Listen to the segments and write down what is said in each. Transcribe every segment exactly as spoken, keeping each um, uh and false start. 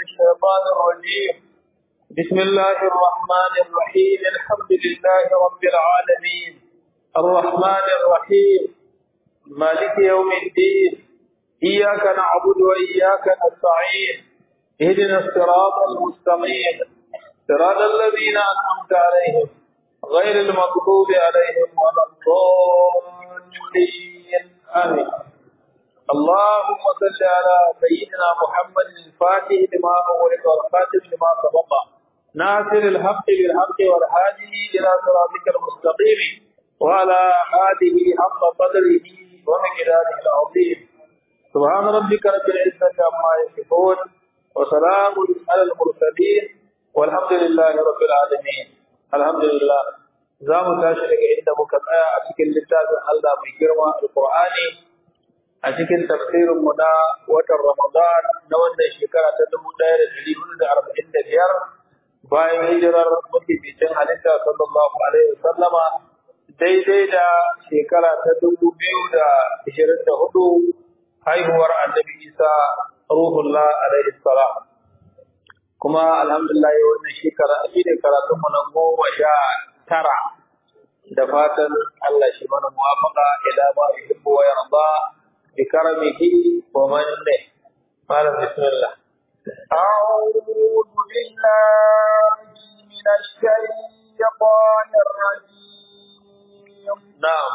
الشيطان الرجيم. بسم الله الرحمن الرحيم. الحمد لله رب العالمين الرحمن الرحيم مالك يوم الدين. إياك نعبد وإياك نستعين. اهدنا الصراط المستقيم صراط الذين أنعمت عليهم غير المغضوب عليهم ولا الضالين. آمين. اللهم صل على سيدنا محمد الفاتح لما أغلق والخاتم لما سبق ناصر الحق بالحق والهادي إلى صراطك المستقيم وعلى آله حق قدره ومقداره العظيم. سبحان ربك رب العزة عما يصفون وسلام على المرسلين والحمد لله رب العالمين. الحمد لله. زامو تاشي daga inda muka tsaya a cikin littafin Allah mai girma Alqur'ani a cikin tafsirin mu na watan Ramadan na wannan shekara ta dubu ɗaya da ɗari hudu da arba'in da biyar bayan hijirar mafificin halitta sallallahu alaihi wasallama daidai da shekara ta dubu biyu da ishirin da hudu haihuwar annabi Isa ruhullah alaihi salam. Kuma alhamdulillah wannan shekara shi ne karatun mu na goma sha tara da fatan Allah shi mana muwafaqa ila ma yuhibbu wa yarda bi karamihi wa manne. Malam bismillah. A'udhu billahi minash shaytanir rajim. Na'am.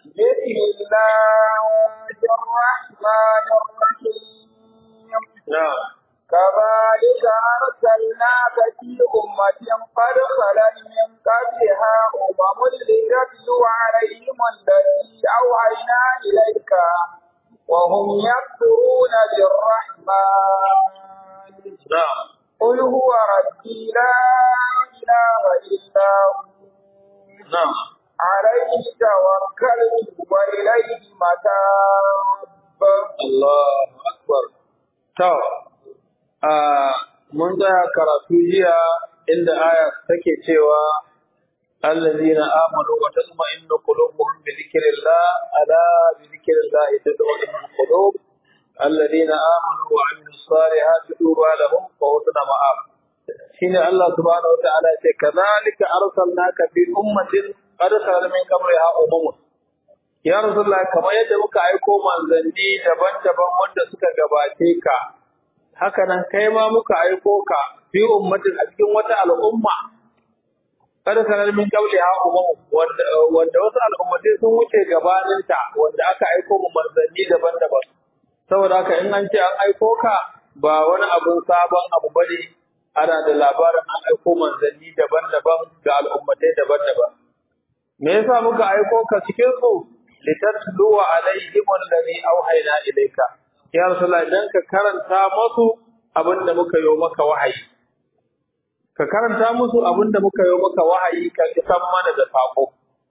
Bismillahir rahmanir rahim. Na'am. كذلك أرسلناك في أمة قد خلت من قبلها أمم لتتلو عليهم الذي أوحينا إليك وهم يكفرون بالرحمن. قل هو ربي لا إله إلا هو عليه توكلت وإليه متاب. الله أكبر. mun tsaya karatu jiya inda aya take cewa allazina amanu wa tatma'innu qulubuhum bi dhikrillah ala bi dhikrillah tatma'innul qulub allazina amanu wa 'amilus salihati tuba lahum wa husna ma'ab. shine Allah subhanahu wa ta'ala ce kadhalika arsalnaka fi ummatin qad khalat min qabliha umam. ya rasulullah kamar yadda muka aiko manzanni daban-daban wanda suka gabace ka haka nan kai ma muka aiko ka fi ummatin a cikin wata al'umma kada sanar min kauli ha ummu wanda wanda wasu al'ummatai sun wuce gabaninta wanda aka aiko mu manzanni daban-daban. saboda haka in an ce an aiko ka ba wani abun sabon abu bane, ana da labarin an aiko manzanni daban-daban ga al'ummatai daban-daban. me yasa muka aiko ka cikin su litatlu alaihim alladhi auhayna ilayka. ya Rasulullah dan ka karanta musu abinda muka yi maka wahayi ka karanta musu abinda muka yi maka wahayi ka san mana da sako.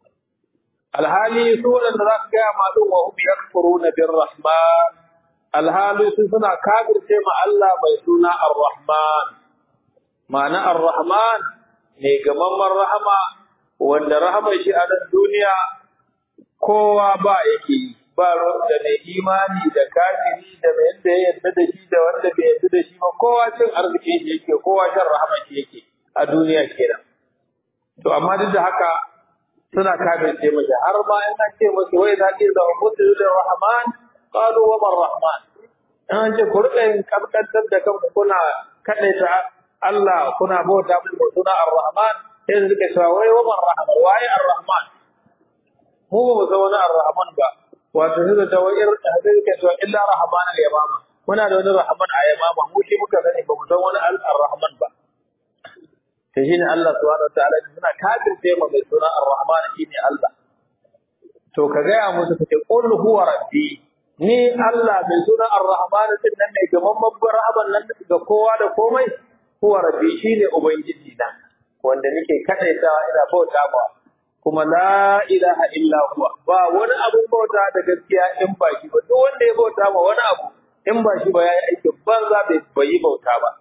alhali su wanda za ka ga malu wa hum yakfuruna birrahman, alhali su suna kafirce ma Allah mai suna ar-rahman. ma'ana ar-rahman ne gamamman rahama wanda rahamar shi a nan duniya kowa ba yake yi, ba ruwan da mai imani da kafiri da mai yadda ya yarda da shi da wanda bai yarda da shi ba, kowa cin arziki shi yake, kowa shan rahama shi yake a duniya kenan. to amma duk da haka suna kafirce masa, har ma in an ce masa wai za ki zama mutu da rahman qalu wa man rahman. an ce ku rika yin kabkantar da kanku kuna kadaita Allah kuna bauta mai suna ar-rahman, sai suka ce wai wa man rahman, wai ar-rahman, mu ba mu san wani ar-rahman ba. wato sai da wayar hadin ke to illa rahman al-yamama, muna da wani rahman a yamama, mu shi muka sani ba mu san wani ar-rahman ba. to shine Allah subhanahu wa ta'ala suna kafirce mu mai suna ar-rahman shine Allah. to ka ga musu kace qul huwa rabbi, ni Allah mai suna ar-rahman din nan ne gaban mabbar rahman nan ga kowa da komai, huwa rabbi shine ubangiji na wanda nake kadaitawa ina bauta ba, kuma la ilaha illa huwa, ba wani abun bauta da gaskiya in ba shi ba. duk wanda ya bauta ma wani abu in ba shi ba yayi aikin banza bai yi bauta ba.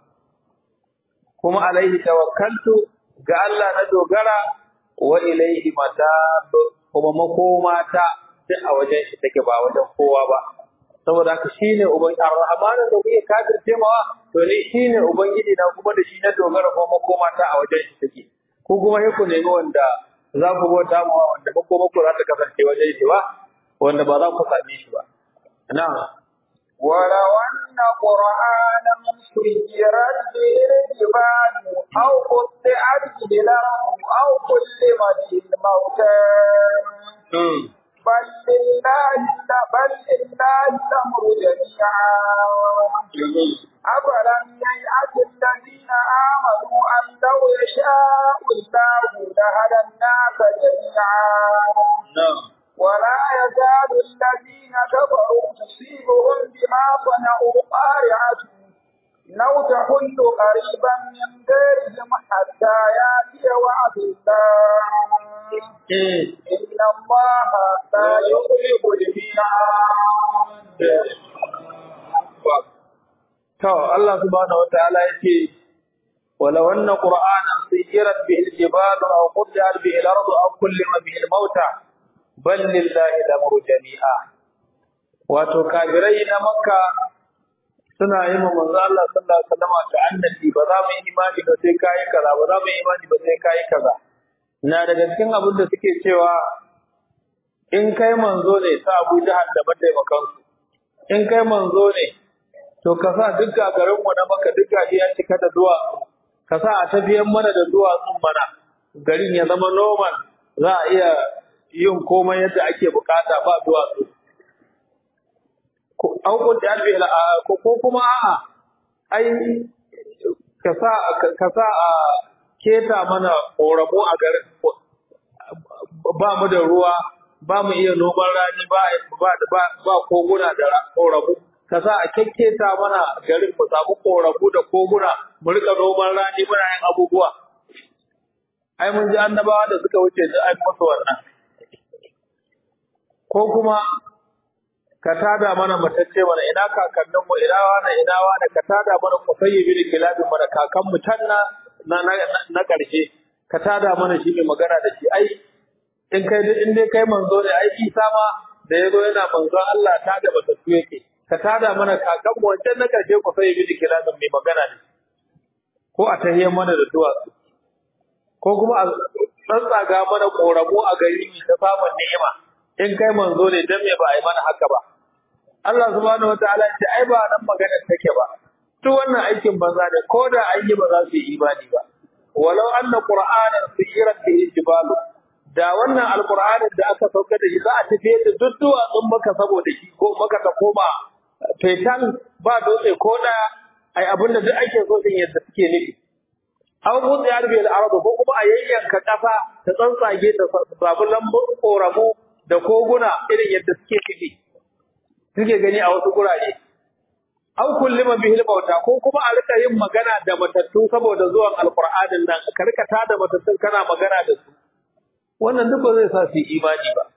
kuma alaihi tawakkaltu, ga Allah na dogara, wa ilaihi matab, kuma makoma ta duk a wajen shi take ba wajen kowa ba. saboda haka shine uban ar-rahman da kuke kafirce mawa to ni shine ubangiji na kuma da shi na dogara kuma makoma ta a wajen shi take ko kuma sai ku nemi wanda za ku bauta mu wanda makoma ku za ta kasance wajen shi ba wanda ba za ku same shi ba na'am ولو أن قرآنا سيرت به الجبال أو قطعت به الأرض أو كلم به الموتى بل لله بل لله الأمر جميعا أفلم ييأس الذين آمنوا أن لو يشاء الله لهدى الناس جميعا ولا يزال الذين كفروا تصيبهم بما صنعوا قارعة أو تحل قريبا من دارهم حتى يأتي وعد الله إن الله لا يخلف الميعاد. To Allah subhanahu wataala yace wala wanna qur'anan sayyirat bihi al-jibalu aw quddat bihi al-ardu aw kullima bihi al-mauta bal lillahi al-amru jami'a. Wato kafirai na Makka suna yi ma manzo Allah sallallahu alaihi wasallam ta annabi ba za mu yi imani ba sai kai kaza ba za mu yi imani ba sai kai kaza. Na daga cikin abin da suke cewa in kai manzo ne sa Abu Jahal da mataimakan su in kai manzo ne to ka sa duk garin mu na Makka duk ya cika da duwa ka sa a tafiyan mana da duwatsun mana garin ya zama normal za a iya yin komai yadda ake bukata ba duwatsu ko auko da albi ko ko kuma a'a ai ka sa ka sa a keta mana korabo a garin ba mu da ruwa ba mu iya noman rani ba ba ba, ba koguna da korabo ka sa a kekketa mana garin mu samu korabu da koguna mu rika noman rani muna yin abubuwa ai mun ji annabawa da suka wuce da ai musu wannan ko kuma ka tada mana matacce mana ina kakannin mu ina wani ina wani ka tada mana kusayyi bin kilabin mana kakan mu tanna na na, na karshe ka tada mana shi mai magana da shi ai in kai in dai kai manzo ne ai Isa ma da yazo yana manzon Allah ta da matattu yake ka tada mana kakan mu wancan na karshe kusayyi bin kilabin mai magana ne ko a tahiyar mana da duwa ko kuma a tsantsaga mana koramu a gari mai ta samun ni'ima in kai manzo ne dan me ba ai mana haka ba Allah subhanahu wataala ya ce ai ba nan magana take ba to wannan aikin banza ne ko da an yi ba za su yi imani ba walau anna qur'anan suyirat bihi jibalu da wannan alqur'anin da aka sauka da shi za a tafi da dudduwa sun maka saboda shi ko maka ta koma fetan ba dutse ko da ai abinda duk ake so din yadda suke nufi aw mutsi arbi al-ard ko kuma a yayyanka kasa ta tsantsage ta sabu lambun koramu da koguna irin yadda suke nufi suke gani a wasu gurare aw kullima bihil mauta ko kuma a rika yin magana da matattu saboda zuwan alqur'anin nan ka rika tada matattun kana magana da su wannan duk ba zai sa su imani ba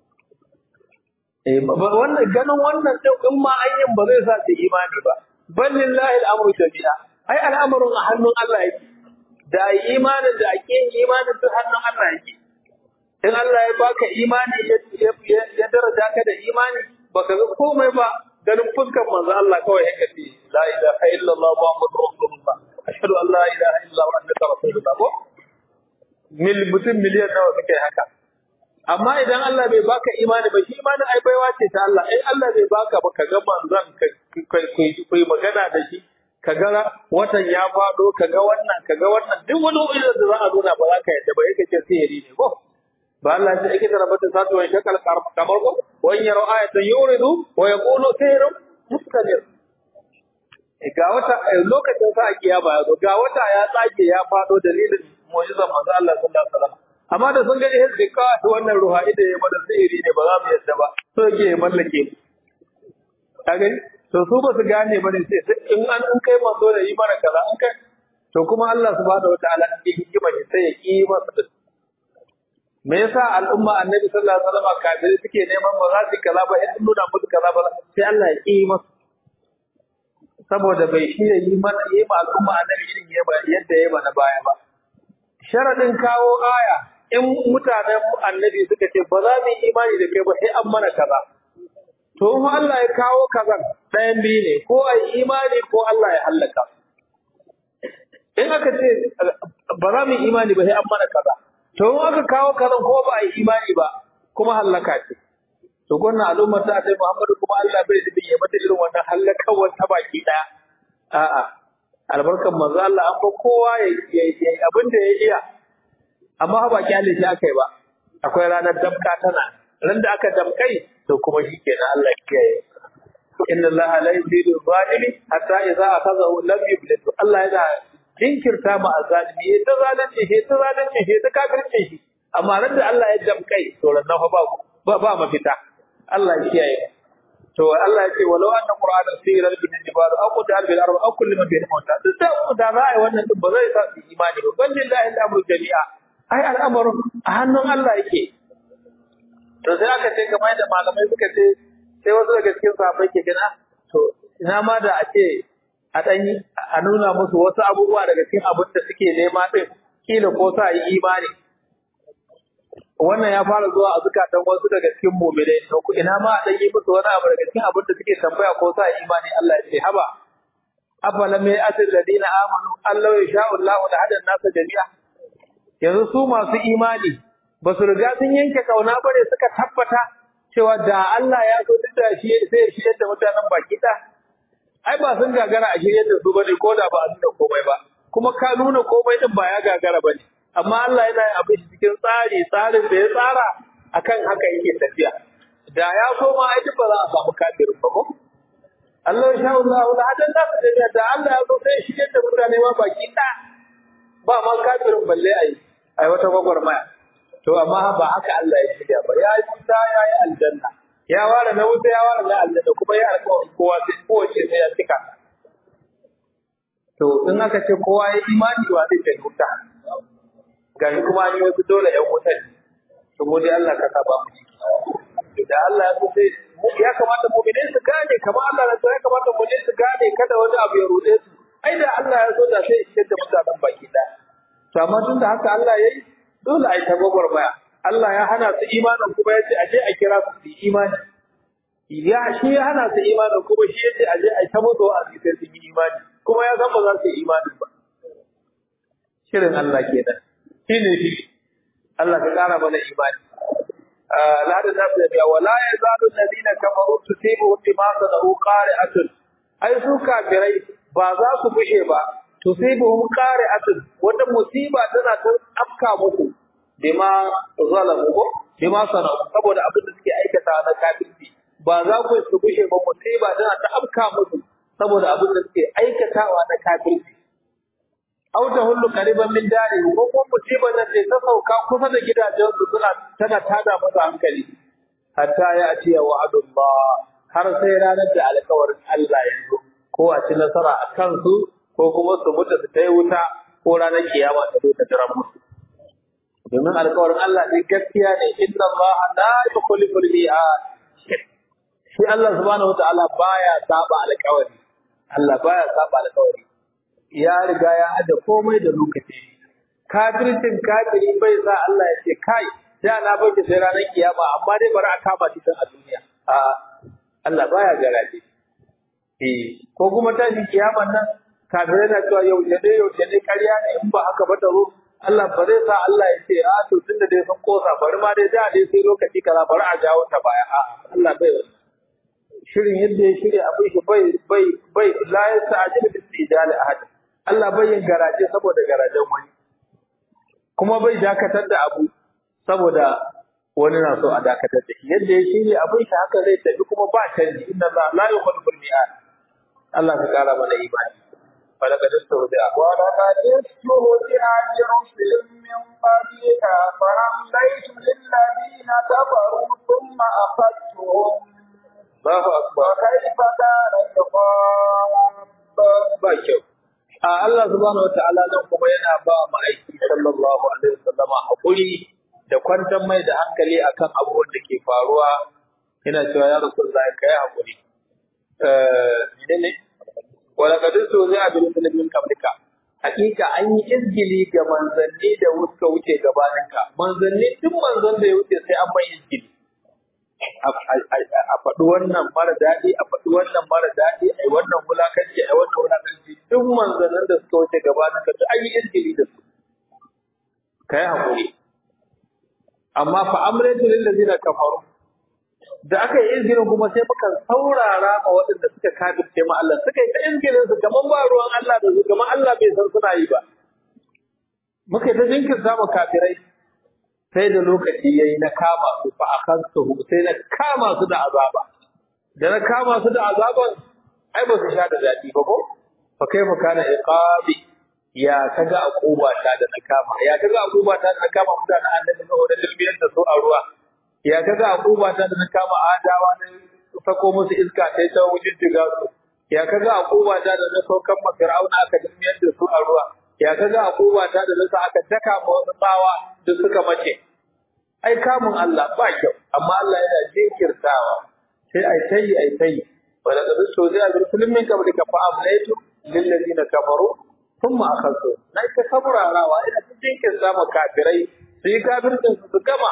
eh wannan ganin wannan din in ma an yin ba zai sa su imani ba bal lillahi al'amru jami'a ai al'amrun a hannun Allah yake da imanin da ake yin imanin duk hannun Allah yake in Allah ya baka imani ya daraja ka da imani baka ga komai ba ganin fuskar manzo Allah kawai yake ce la ilaha illallah muhammadur rasulullah ashhadu an la ilaha illallah wa annaka rasulullah ko mil mutum miliyan nawa suke haka amma idan Allah bai baka imani ba shi imanin ai baiwa ce ta Allah in Allah bai baka ba kaga manzon kai magana da shi kaga watan ya fado kaga wannan kaga wannan duk wani uwa da za a nuna ba za ka yadda ba yake ce sihiri ne ko ba Allah ya yake tarabata satu wa shakal kamar ko wan yara ayatan yuridu wa yaqulu sihrun mustamir ga wata lokacin sa kiyama ya zo ga wata ya tsage ya fado dalilin mu'jizar manzo Allah sallallahu alaihi wasallam amma da sun ga eh dika wannan ruhani da ya bada sihiri ne ba za mu yadda ba so yake mallake kaga to su ba su gane bane sai in an in kai manzo da yi mana kaza an kai to kuma Allah subhanahu wataala ya hikima ne sai ya yi masa me yasa al'umma annabi sallallahu alaihi wasallam kafirai suke neman ba za su kaza ba in nuna musu kaza ba sai Allah ya yi masa saboda bai shi ya yi mana yi ma al'umma annabi irin yadda ya bana baya ba sharadin kawo aya in mutanen annabi suka ce ba za mu yi imani da kai ba sai an mana kaza to in Allah ya kawo kazan ɗayan biyu ne ko ai imani ko Allah ya halaka in aka ce ba za mu imani ba sai an mana kaza to in aka kawo kazan ko ba ai imani ba kuma halaka ce to gonna al'ummar ta sai Muhammadu kuma Allah bai da ya mata irin wannan halakawar ta baki daya a'a albarkan manzo Allah an ba kowa ya yi abin da ya iya amma ba kyale shi akai ba akwai ranar damka tana ran da aka damkai to kuma shikenan Allah ya kiyaye inna Allah la yuzidu zalimi hatta idza akhadhahu lam yuflih Allah yana jinkirta ma azalimi ya ta zalunci shi ta zalunci shi ta kafirce shi amma ran da Allah ya damkai to ran nan ba ba ba mafita Allah ya kiyaye to Allah ya ce walau anna qur'ana sira bil jibal aw qudal bil ard aw kullu man bihi mawta duk da da ra'ayi wannan din ba zai sa su imani ba ban lillahi al-amru jami'a ai al'amaru a hannun Allah yake to sai aka ce kamar da malamai suka ce sai wasu daga cikin sahabbai ke gina to ina ma da ake a dan a nuna musu wasu abubuwa daga cikin abin da suke nema din kila ko sa yi imani wannan ya fara zuwa a zukatan wasu daga cikin mu'minai to ku ina ma dan yi musu wani abu daga cikin abin da suke tambaya ko sa imani Allah ya ce haba afalam ya'til ladina amanu allahu yasha'u Allahu la hadan nasa jami'a yanzu su masu imani ba su riga sun yanke kauna bare suka tabbata cewa da Allah ya so duk da shi sai ya shirye da mutanen baki da ai ba sun gagara a shirye da su bane ko da ba a nuna komai ba kuma ka nuna komai din ba ya gagara bane amma Allah yana yin abin cikin tsari tsarin da ya tsara akan haka yake tafiya da ya so ma ai duk ba za a samu kafirin ba ko Allah ya sha Allah la hadan da da Allah ya so sai ya shirye da mutane ma baki da ba ma kafirin balle ai ai wata gwagwarmaya to amma ba haka Allah ya shirya ba ya yi ta ya yi aljanna ya ware na wuta ya ware na aljanna kuma ya alƙawarin kowa sai kowace sai ya cika to in aka ce kowa ya imani wa zai tafi wuta gari kuma an yi wasu dole ƴan wuta ne to mu dai Allah ka saba mu ciki da Allah ya so sai ya kamata mu'minai su gane kamar Allah na so ya kamata mu'minai su gane kada wani abu ya rude su ai da Allah ya so da sai ya da mutanen baki da to amma tun da haka Allah yayi dole ai ta gwagwarmaya Allah ya hana su imanin kuma yace aje a kira su su imani ya shi ya hana su imanin kuma shi yace aje ai ta mutu a sai su yi imani kuma ya san ba za su yi imani ba shirin Allah kenan shine shi Allah ka kara mana imani la da nabi ya wala yazalu alladhina kafaru tusibu bima sanu qari'atun ai su kafirai ba za su fushe ba tusibuhum qari'atun wata musiba tana ta afka musu bima zalamu ko bima sanau saboda abin da suke aikata na kafirci ba za ku su bushe ba musiba tana ta afka musu saboda abin da suke aikatawa na kafirci aw ta hullu qariban min dari ko ko musiba nan sai ta sauka kusa da gidajen su suna tana tada musu hankali hatta ya atiya wa'adullah har sai ranar da alƙawarin Allah ya zo ko a ci nasara a kansu ko kuma su mutu su tai wuta ko ranar kiyama ta zo ta jira musu domin alƙawarin Allah ne gaskiya ne inna Allah la yukhlifu al-mi'ad shi Allah subhanahu wataala baya saba alƙawari Allah baya saba alƙawari ya riga ya hada komai da lokaci kafircin kafiri bai sa Allah ya ce kai da na bar sai ranar kiyama amma dai bari a kama shi tun a duniya a Allah baya garaje eh ko kuma tashi kiyaman nan kafirai na cewa yau ne yau ne ƙarya ne in ba haka ba ta zo Allah ba zai sa Allah ya ce a to tunda dai sun kosa bari ma dai da dai sai lokaci kaza bari a jawo ta baya a Allah bai shirin yadda ya shirya abin shi bai bai bai la yasta'jilu bi istijal ahad Allah bai yin garaje saboda garajen wani kuma bai dakatar da abu saboda wani na so a dakatar da shi yadda ya shirya abin shi haka zai tafi kuma ba canji inna Allah la yukhlifu al-mi'ad Allah ka kara mana imani فلقد استهزئ ولقد استهزئ برسل من قبلك فأمليت للذين كفروا ثم أخذتهم الله أكبر وكيف كان عقاب باكر Allah subhanahu wataala nan kuma yana ba ma'aiki sallallahu alaihi wasallam hakuri da kwantar mai da hankali akan abubuwan da ke faruwa yana cewa ya rasulullahi kai hakuri eh ne wala kad suza bil muslimin kablika hakika an yi izgili ga manzanni da suka wuce gabaninka manzanni duk manzon da ya wuce sai an mai izgili a faɗi wannan mara daɗi a faɗi wannan mara daɗi a yi wannan wulakanci a yi wannan wulakanci duk manzannin da suka wuce gabanin ka duk an yi izgili da su ka yi haƙuri amma fa amratu lil ladina kafaru da aka yi izgilin kuma sai muka saurara ma waɗanda suka kafirce ma Allah suka yi ta izgilin su kaman ba ruwan Allah da su kaman Allah bai san suna yi ba muka ta jinkirta ma kafirai sai da lokaci yayi na kama su fa akansu sai na kama su da azaba da na kama su da azaban ai ba su sha da dadi ba ko fa kaifa kana iqabi ya kaga akuba ta da na kama ya kaga akuba ta da na kama mutanen annabi ne da dilbiyar da su a ruwa ya kaga akuba ta da na kama adawa ne sako musu iska sai ta wujin diga su ya kaga akuba ta da na saukan ma fir'auna aka dilbiyar da su a ruwa ya kaga akuba ta da nasa aka taka ma wasu tsawa da suka mace ai kamun Allah ba kyau amma Allah yana jinkirtawa sai ai tayi ai tayi wala qad tuzi'a bi rusulin min qablika fa amlaytu lil ladina kafaru thumma akhadtu nai ka saburarawa ina jinkirta ma kafirai sai kafirtin su su gama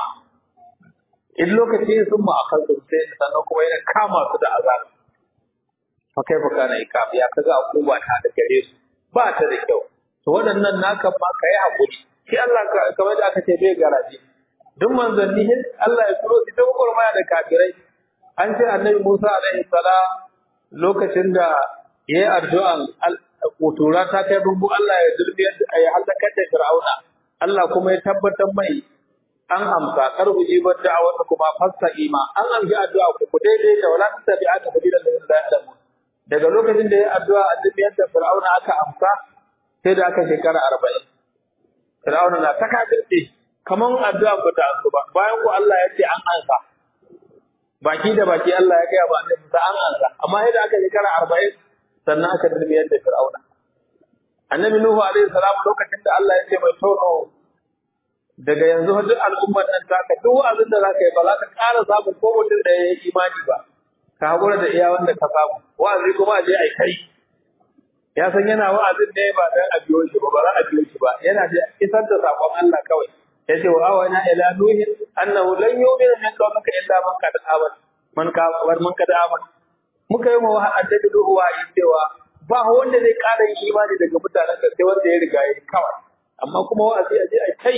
in lokaci sun ma akhadtu sai sannan kuma yana kama su da azab fa kai fa kana ikab ya kaga akuba ta da gare su ba ta da kyau to waɗannan naka ma kai hakuri shi Allah kamar da aka ce bai garaje duk manzanni Allah ya turo su ta gurmaya da kafirai an ce annabi Musa alaihi salam lokacin da yayi addu'an kutura ta kai rubu Allah ya zulmi ya halaka da Fir'auna Allah kuma ya tabbatar mai an amsa karbu ibar da'awar kuma fassa ima an amsa addu'a ku ku daidai da wala tabi'ata sabila da Allah daga lokacin da yayi addu'a annabi da Fir'auna aka amsa sai da aka shekara arba'in Fir'auna na ta kafirce kaman addu'a ba ta ansu ba bayan ku Allah ya ce an ansa baki da baki Allah ya gaya ba annabi sa an ansa amma sai da aka shekara arba'in sannan aka dirmiyar da Fir'auna annabi Nuhu alaihi salam lokacin da Allah ya ce mai tono daga yanzu duk al'ummar nan ta ka duk wa'azin da zaka yi ba za ka ƙara samun ko mutum da ya yi imani ba ka hakura da iya wanda ka samu wa'azi kuma a je ai kai ya san yana wa'azin ne ba dan a biyo shi ba ba za a biyo shi ba yana da isar da sakon Allah kawai yace wa awana ila nuhin annahu lan yu'mina min qawmika illa man qad amana man ka man qad amana muka yi wa annabi Nuhu wa cewa ba wanda zai ƙara yin imani daga mutanen da sai wanda ya riga ya kawai amma kuma wa'azi a je a kai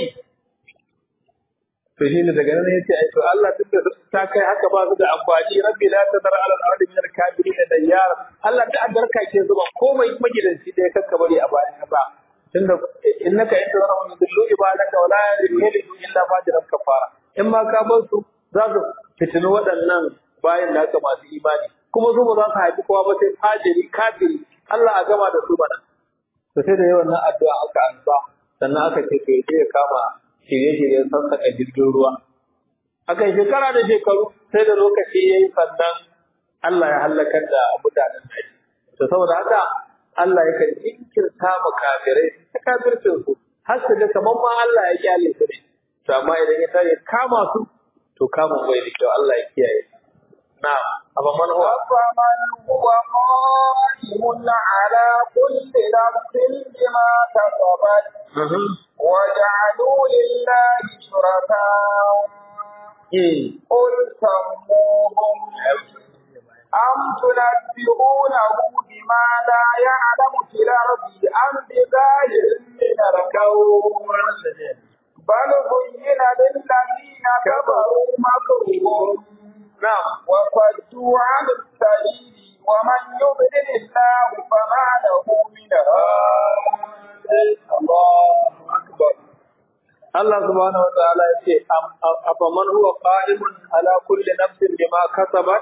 to shine daga nan yace ai to Allah duk da ta kai haka ba su da amfani rabbi la tadar ala al-ardi min al-kafirin dayyar Allah da adarka ke zuba komai magidanci da ya kakka bari a bayan kasa tunda innaka in tazarhum yudillu ibadaka wala yalidu illa fajiran kafara in ma ka bar su za su fitinu waɗannan bayan naka masu imani kuma su ba za su haifi kowa ba sai fajiri kafiri Allah a gama da su bana to sai da yawan nan addu'a aka ansa sannan aka ce to ya kama shirye-shiryen sassaka jirgin ruwa aka yi shekara da shekaru sai da lokaci ya yi sannan Allah ya halakar da mutanen nashi to saboda haka Allah ya kan jinkirta ma kafirai ta kafircin su har su ga kamar ma Allah ya kyale su ne to amma idan ya tashi kama su to kama bai da kyau Allah ya kiyaye na'am amma man huwa فمن هو قائم على كل نفس بما كسبت وجعلوا لله شركاء قل سموهم أم تنبئونه بما لا يعلم في الأرض أم بظاهر من القول بل زين للذين كفروا مكرهم وصدوا عن السبيل ومن يضلل الله فما له من هاد الله أكبر Allah subhanahu wa ta'ala yace afaman huwa qa'imun ala kulli nafsin bima kasabat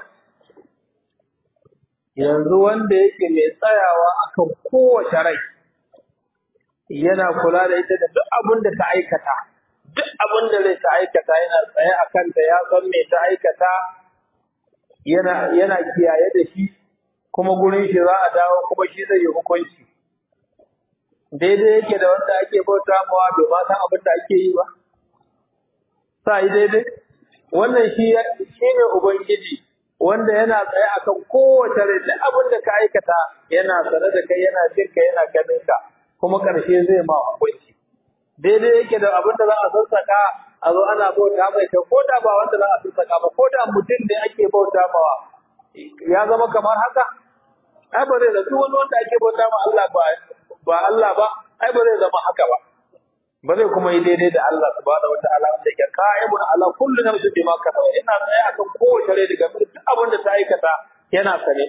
yanzu wanda yake mai tsayawa akan kowace rai yana kula da ita da duk abin da ta aikata duk abin da zai ta aikata yana tsaye akan ta ya san me ta aikata yana yana kiyaye da shi kuma gurin shi za a dawo kuma shi zai yi hukunci daidai yake da wanda ake bauta mawa bai ma san abin da ake yi ba sai daidai wannan shi shi ne ubangiji wanda yana tsaye akan kowace rai da abin da ka aikata yana sane da kai yana jin ka yana ganin ka kuma karshe zai ma hukunci daidai yake da abin da za a sassaka a zo ana bauta mai kai ko da ba wanda za a sassaka ba ko da mutum ne ake bauta mawa ya zama kamar haka ai ba zai da duk wani wanda ake bauta ma Allah ba ba Allah ba ai ba zai zama haka ba ba zai kuma yi daidai da Allah subhanahu wataala wanda yake qa'imun ala kulli nafsin bima kasaba ina tsaye akan kowace rai daga duk abin da ta aikata yana sane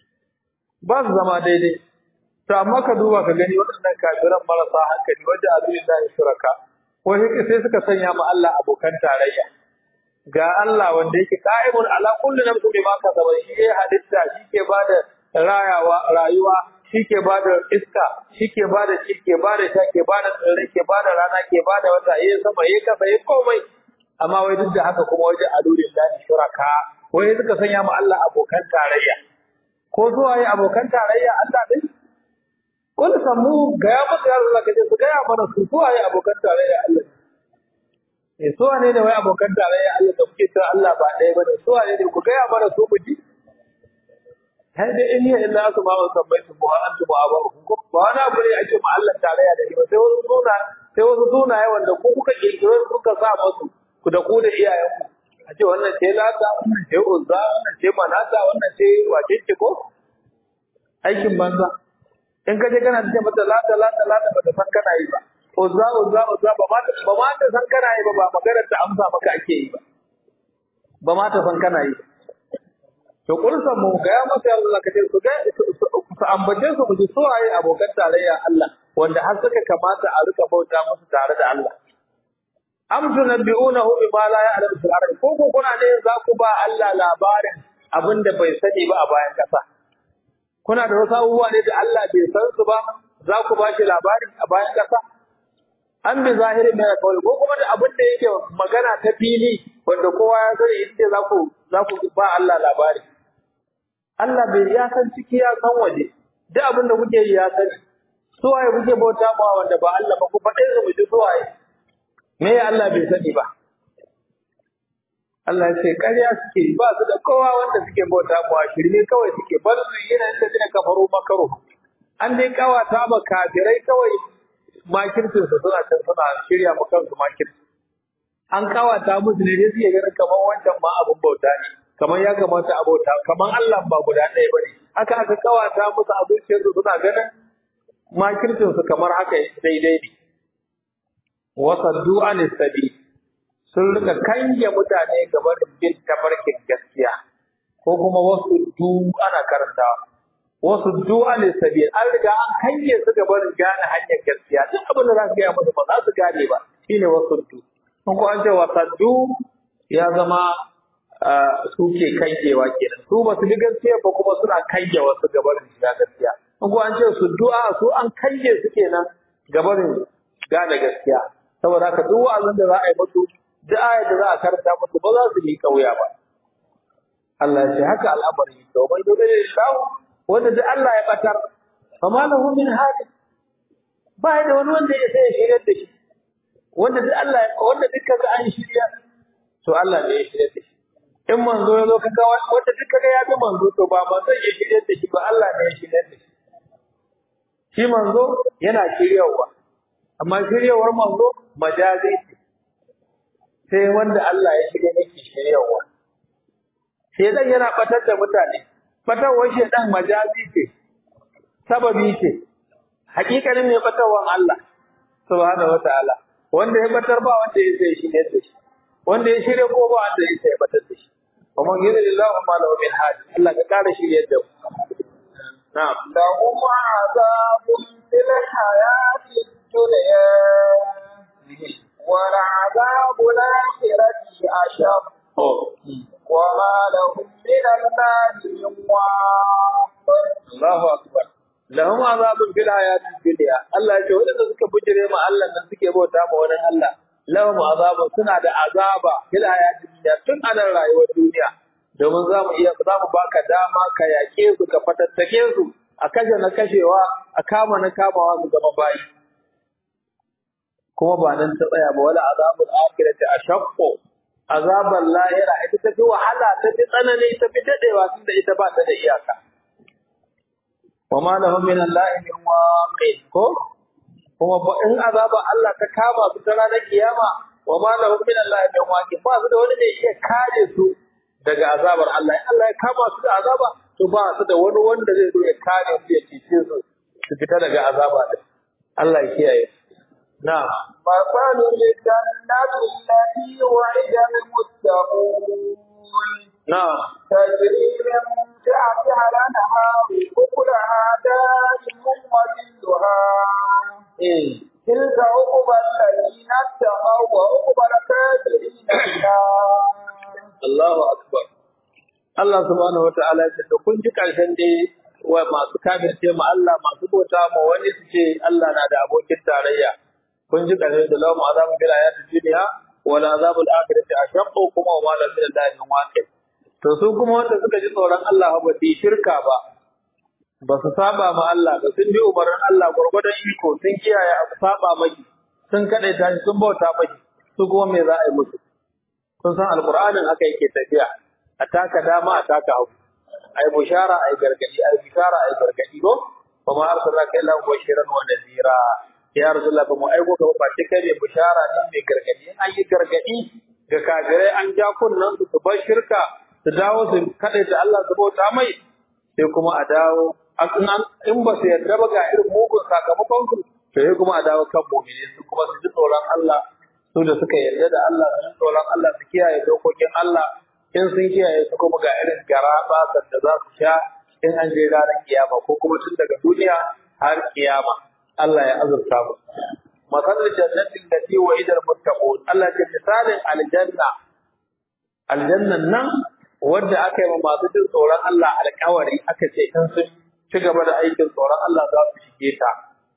ba su zama daidai to amma ka duba ka gani waɗannan kafiran marasa hankali wanda azumin da shuraka ko sai suka sanya ma Allah abokan tarayya ga Allah wanda yake qa'imun ala kulli nafsin bima kasaba shi ya halitta shi ke bada rayawa rayuwa shi ke bada iska shi ke bada shi ke bada sha ke bada tsirrai ke bada rana ke bada wata yayin sama yayin kasa yayin komai amma wai duk da haka kuma waje azumin da shuraka wai suka sanya ma Allah abokan tarayya ko zuwa yi abokan tarayya Allah din kun samu ga ya maka Allah kaje su ga ya mana su zuwa yi abokan tarayya Allah eh so ne da wai abokan tarayya Allah da kuke ta Allah ba ɗaya bane so ne da ku ga ya mana su muji hai da in ya illa su ma sabbaitu wa antum abarukum ko ba wani abu ne ake ma Allah tarayya da shi sai wasu suna sai wasu sunaye wanda ku kuka kirkiro kuka sa musu ku da ku da iyayenku a ce wannan ce lata wannan ce uzza wannan ce manata wannan ce wace ce ko aikin banza in ka je kana ce mata lata lata lata ba ta san kana yi ba uzza uzza uzza ba ma ba ma ta san kana yi ba ba maganar ta amsa maka ake yi ba ba ma ta san kana yi to kulsan mu ga ya masa Allah kace su ga su ambace su mu ji so ayi abokan tarayya Allah wanda har suka kamata a rika bauta musu tare da Allah am tunabbi'unahu bima la ya'lamu fil ardi ko ko kuna ne za ku ba Allah labarin abinda bai sani ba a bayan kasa kuna da wasu abubuwa ne da Allah bai san su ba za ku ba shi labarin a bayan kasa an bi zahirin mai kawai ko kuma da abin da yake magana ta fili wanda kowa ya sani inda za ku za ku ba Allah labari Allah bai ya san ciki ya san waje duk abin da kuke yi ya sani suwaye kuke bauta ma wanda ba Allah ba ku faɗe su mu ji suwaye me ya Allah bai sani ba Allah ya ce ƙarya suke ba su da kowa wanda suke bauta mu shirme kawai suke bar su yana inda zai kafaru makaro an dai kawata ba kafirai kawai makircin su suna can suna shirya mu kansu makirci an kawata musu ne dai suke ganin kamar wancan ma abun bauta ne kamar ya kamata a bauta kamar Allah ba guda ɗaya bane haka aka kawata musu a zuciyarsu suna ganin makircin su kamar haka daidai ne wasaddu an sabi sun rika kange mutane gaban bin tafarkin gaskiya ko kuma wasu du ana karantawa wasu du an sabi an riga an kange su gaban gane hanyar gaskiya duk abin da za su gaya musu ba za su gane ba shine wasu du kun ko an ce wasaddu ya zama su ke kangewa kenan su ba su bi gaskiya ba kuma suna kange wasu gaban shiga gaskiya kun ko an ce su du'a su an kange su kenan gaban gane gaskiya saboda haka duk wa'azin da za a yi musu duk ayar da za a karanta musu ba za su yi kauya ba Allah ya ce haka al'amari to bai dole ne shawo wanda duk Allah ya batar fama lahu min hadi ba da wani wanda ya sai ya shirya da shi wanda duk Allah wanda duk kaga an shirya to Allah ne ya shirya da shi in manzo ya zo kaga wanda duk kaga ya bi manzo to ba manzo ya shirya da shi ba Allah ne ya shirya da shi shi manzo yana shiryawa amma shiryawar manzo majazi ce sai wanda Allah ya shirye yake shiryawa shedan yana batar da mutane batarwar shedan majazi ce sababi ce hakikanin ne batarwar Allah subhanahu wataala wanda ya batar ba wanda ya sai shirye da shi wanda ya shirye ko ba wanda ya sai batar da shi kuma yurilallahu ma lahu min hadi Allah ka kare shirye da mu na'am lahum azabun fil hayati الدنيا ولعذاب الآخرة أشق وما لهم من الله من واق الله أكبر lahum azabun fil hayatid dunya Allah ya ce wanda suka bujire ma Allah nan suke bauta ma wannan Allah lahum azabun suna da azaba fil hayatid dunya tun a rayuwar duniya domin za mu iya za mu baka dama ka yake su ka fatattake su a kashe na kashewa a kama na kamawa su zama bayi kuma ba nan ta tsaya ba wala azabul akhirati ashaqqu azabul lahira ita ta fi wahala ta fi tsanani ta fi dadewa tunda ita ba ta da iyaka wama lahum min allahi min waqi ko kuma in azaba Allah ta kama su ta ranar kiyama wa ma lahum min Allah min waqi ba su da wani ne ya kare su daga azabar Allah in Allah ya kama su da azaba to ba su da wani wanda zai zo ya kare su ya cece su su fita daga azaba din Allah ya kiyaye na'am مثل الجنة التي وعد المتقون na'am تجري من تحتها الأنهار أكلها دائم وظلها eh تلك عقبى الذين اتقوا وعقبى الكافرين النار. Allahu akbar Allah subhanahu wataala ya ce to kun ji karshen dai wa masu kafirce ma Allah masu bauta ma wani su ce Allah na da abokin tarayya kun ji karshen da lahum azabun bil ayati dunya wal azabul akhirati ashaqqu kuma wa ma la ilaha illa waqi to su kuma wanda suka ji tsoron Allah ba su shirka ba ba su saba ma Allah ba sun bi umarnin Allah gurgurdan iko sun kiyaye abu saba maki sun kadaita shi sun bauta maki su kuma me za a yi musu kun san alqur'anin haka yake tafiya a taka dama a taka hagu ai bushara ai gargadi ai bishara ai gargadi ko kuma arsalaka illa mubashiran wa nadhira ya rasulullah ba mu aiko ka ba ce kai bushara ne mai gargadi an yi gargadi ga kafirai an ja kunnan su su bar shirka su dawo su kada da Allah su bauta mai sai kuma a dawo in ba su yarda ba ga irin mugun sakamakon su sai kuma a dawo kan mu'mini su kuma su ji tsoron Allah su da suka yarda da Allah su ji tsoron Allah su kiyaye dokokin Allah in sun kiyaye su kuma ga irin garaba da za su sha in an je ranar kiyama ko kuma tun daga duniya har kiyama Allah ya azurta mu masalul jannatin lati wa'ida al-muttaqun Allah ya misalin aljanna aljannan nan wanda aka yi wa masu jin tsoron Allah alƙawari aka ce in sun ci gaba da aikin tsoron Allah za su shige ta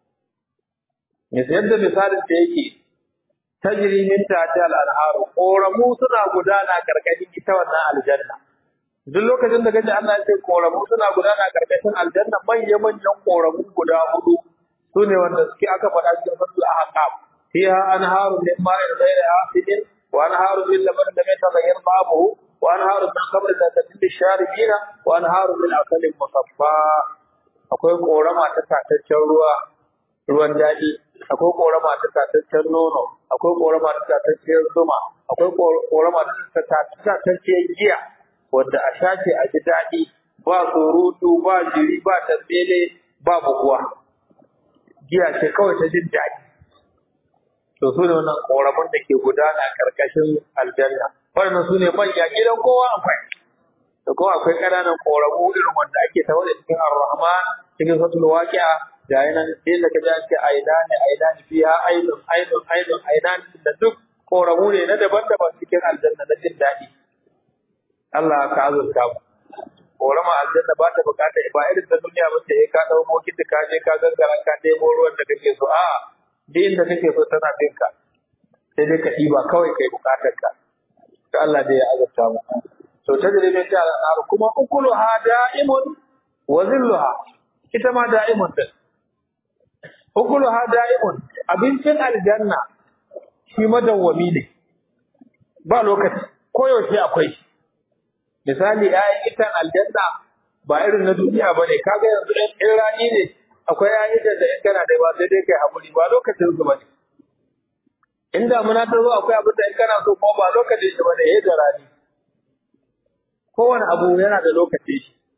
yadda misalin ta yake tajri min tahtiha al-anhar koramu suna gudana karkashin ita wannan aljanna duk lokacin da kaje Allah ya ce koramu suna gudana karkashin aljanna manyan manyan koramu guda hudu sune wanda suke aka faɗa cikin suratul ahqaf fiha anharu min ma'in ghayri asidin wa anharu min labanin lam yataghayyar ta'amuhu wa anharu min khamrin ladatin lisharibina wa anharu min asalin musaffa akwai korama ta tataccen ruwa ruwan daɗi akwai korama ta tataccen nono akwai korama ta tataccen zuma akwai korama ta tataccen giya wanda a shace a ji daɗi ba surutu ba jiri ba tambele ba buguwa giya ce kawai ta jin daɗi to su ne wannan koramun da ke gudana karkashin aljanna wannan su ne manya gidan kowa akwai da kuma akwai ƙananan koramu irin wanda ake tawo da cikin ar-rahman cikin suratul waqi'a da yana inda ka ji ce aidani aidani fiha aidun aidun aidun aidani da duk koramu ne na daban-daban cikin aljanna na jin daɗi Allah ka azurta mu korama aljanna ba ta bukata ba irin ta duniya ba ce ka dawo bokiti ka je ka gangara ka debo ruwan da kake so a duk inda kake so tana binka sai dai ka ɗiba kawai kai bukatar ka to Allah dai ya azurta mu to tajribin ta al kuma ukuluha da'imun wa zilluha ita ma da'imun din ukuluha da'imun abincin aljanna shi madawwami ne ba lokaci koyaushe akwai misali ayi itan aljanna ba irin na duniya bane kaga yanzu in rani ne akwai ayi da in kana da ba sai dai kai hakuri ba lokacin su bane in damuna ta zo akwai abin da in kana so ko ba lokacin shi bane yayin da rani kowane abu yana da lokaci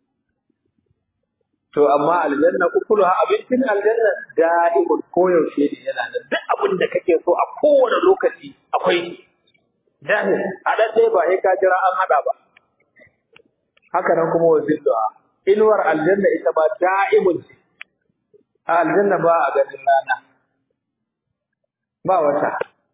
to amma aljanna ukuluha abincin aljanna da'imul koyaushe ne yana da duk abin da kake so a kowane lokaci akwai dahil a dan dai ba sai ka jira an hada ba haka nan kuma wazilluha inuwar aljanna ita ba da'imul aljanna ba a ganin rana ba wata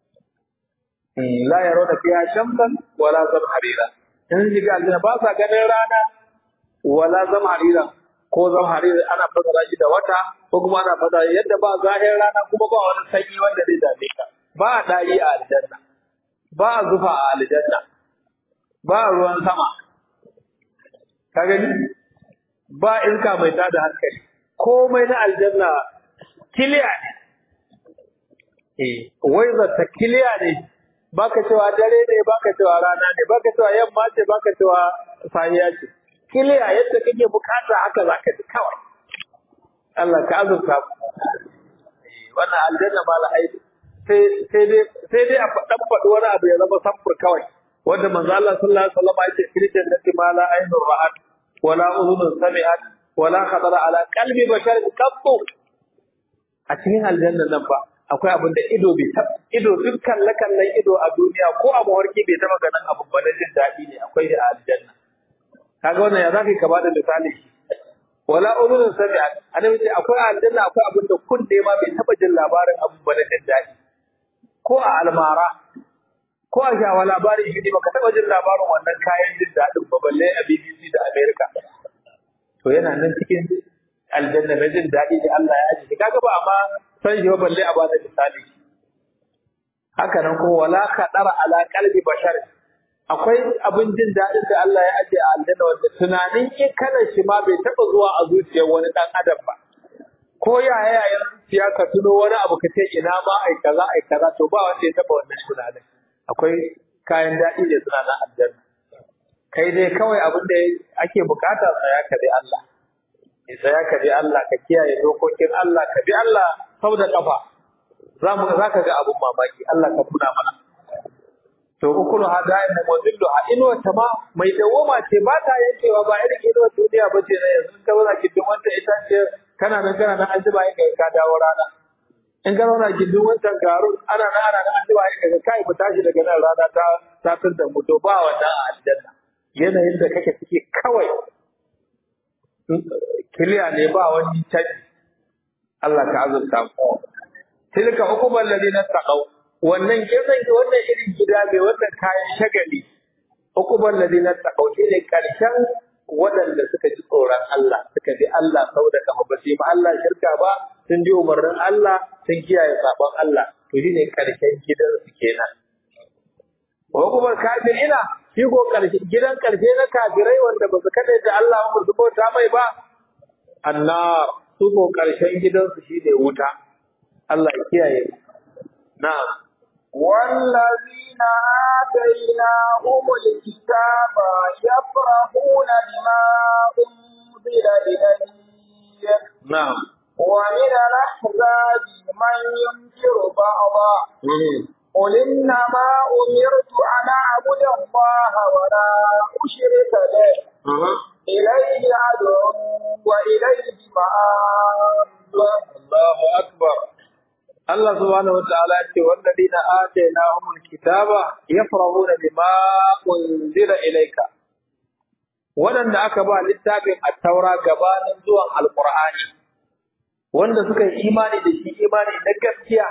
la yarawna fiha shamsan wala zamharira in shiga aljanna ba sa ganin rana wala zamharira ko zamharira ana fasara shi da wata ko kuma ana fasara yadda ba zahir rana kuma ba wani sanyi wanda zai dame ka ba dari a aljanna ba zufa a aljanna ba ruwan sama ka gani ba iska mai tada hankali komai na aljanna kiliya ne eh wai ta kiliya ne baka cewa dare ne baka cewa rana ne baka cewa yamma ce baka cewa safiya ce kiliya yadda kake bukata haka zaka ji kawai Allah ka azurta ku wannan aljanna ba la ai sai sai dai sai dai a faɗan faɗi wani abu ya zama samfur kawai wanda manzo Allah sallallahu alaihi wasallam ya ce fil jannati ma la aynun ra'at wala udhunun sami'at wala khatara ala qalbi bashar qattu a cikin aljanna nan ba akwai abin da ido bai ta ido dukkan lakallan ido a duniya ko a mawarki bai taba ganin abu ba na jin daɗi ne akwai a aljanna kaga wannan ya zaka ka bada misali wala udhunun sami'at annabi ce akwai aljanna akwai abin da kunne ma bai taba jin labarin abu ba na jin daɗi ko a almara ko a shawa labarin shi ne baka taba jin labarin wannan kayan jin daɗin ba balle a B B C da America to yana nan cikin aljanna na jin daɗi da Allah ya ajiye kaga ba amma san shi ba balle a bada misali haka nan ko wala khadara ala qalbi bashar akwai abin jin daɗin da Allah ya ajiye a aljanna wanda tunanin in kana shi ma bai taba zuwa a zuciyar wani dan adam ba ko yaya yayin zuciya ka tuno wani abu ka ce ina ma ai kaza ai kaza to ba wanda ya taba wannan tunanin akwai kayan daɗi da suna na aljanna kai dai kawai abin da ake bukata tsaya ka bi Allah tsaya ka bi Allah ka kiyaye dokokin Allah ka bi Allah sau da kafa za mu za ka ga abin mamaki Allah ka tuna mana to ukulu hadayin da mozillu a inuwa ta ma mai dawoma ce ba ta yankewa ba irin inuwa duniya ba ce na yanzu ka zauna gindin wanda ita ce kana nan kana nan an zuba yin ka dawo rana in ka zauna gindin wancan garu ana nan ana nan an zuba yin ka kai mu tashi daga nan rana ta ta da mu to ba wannan a aljanna yanayin da kake ciki kawai kiliya ne ba wani canji Allah ka azurta mu tilka hukumar ladina taqaw wannan gidan wannan irin gida mai wannan kayan shagali hukumar ladina taqaw ne karshen wadanda suka ji tsoron Allah suka bi Allah saboda kafa ba sai ba Allah shirka ba sun ji umarnin Allah sun kiyaye sabon Allah to shine karshen gidan su kenan hukumar kafirina shi ko karshe gidan karshe na kafirai wanda ba su kada da Allah ba su bauta mai ba annar su ko karshen gidan su shine wuta Allah ya kiyaye na'am والذين آتيناهم الكتاب يفرحون بما أنزل إليك نعم ومن الأحزاب من ينكر بعضا قل إنما أمرت أن أعبد الله ولا أشرك به إليه أدعو وإليه مآب الله أكبر Allah subhanahu wa ta'ala ce walladina atainahumul kitaba yafrahuna bima unzila ilayka wadanda aka ba littafin at-taura gabanin zuwan alqur'ani wanda suka yi imani da shi imani na gaskiya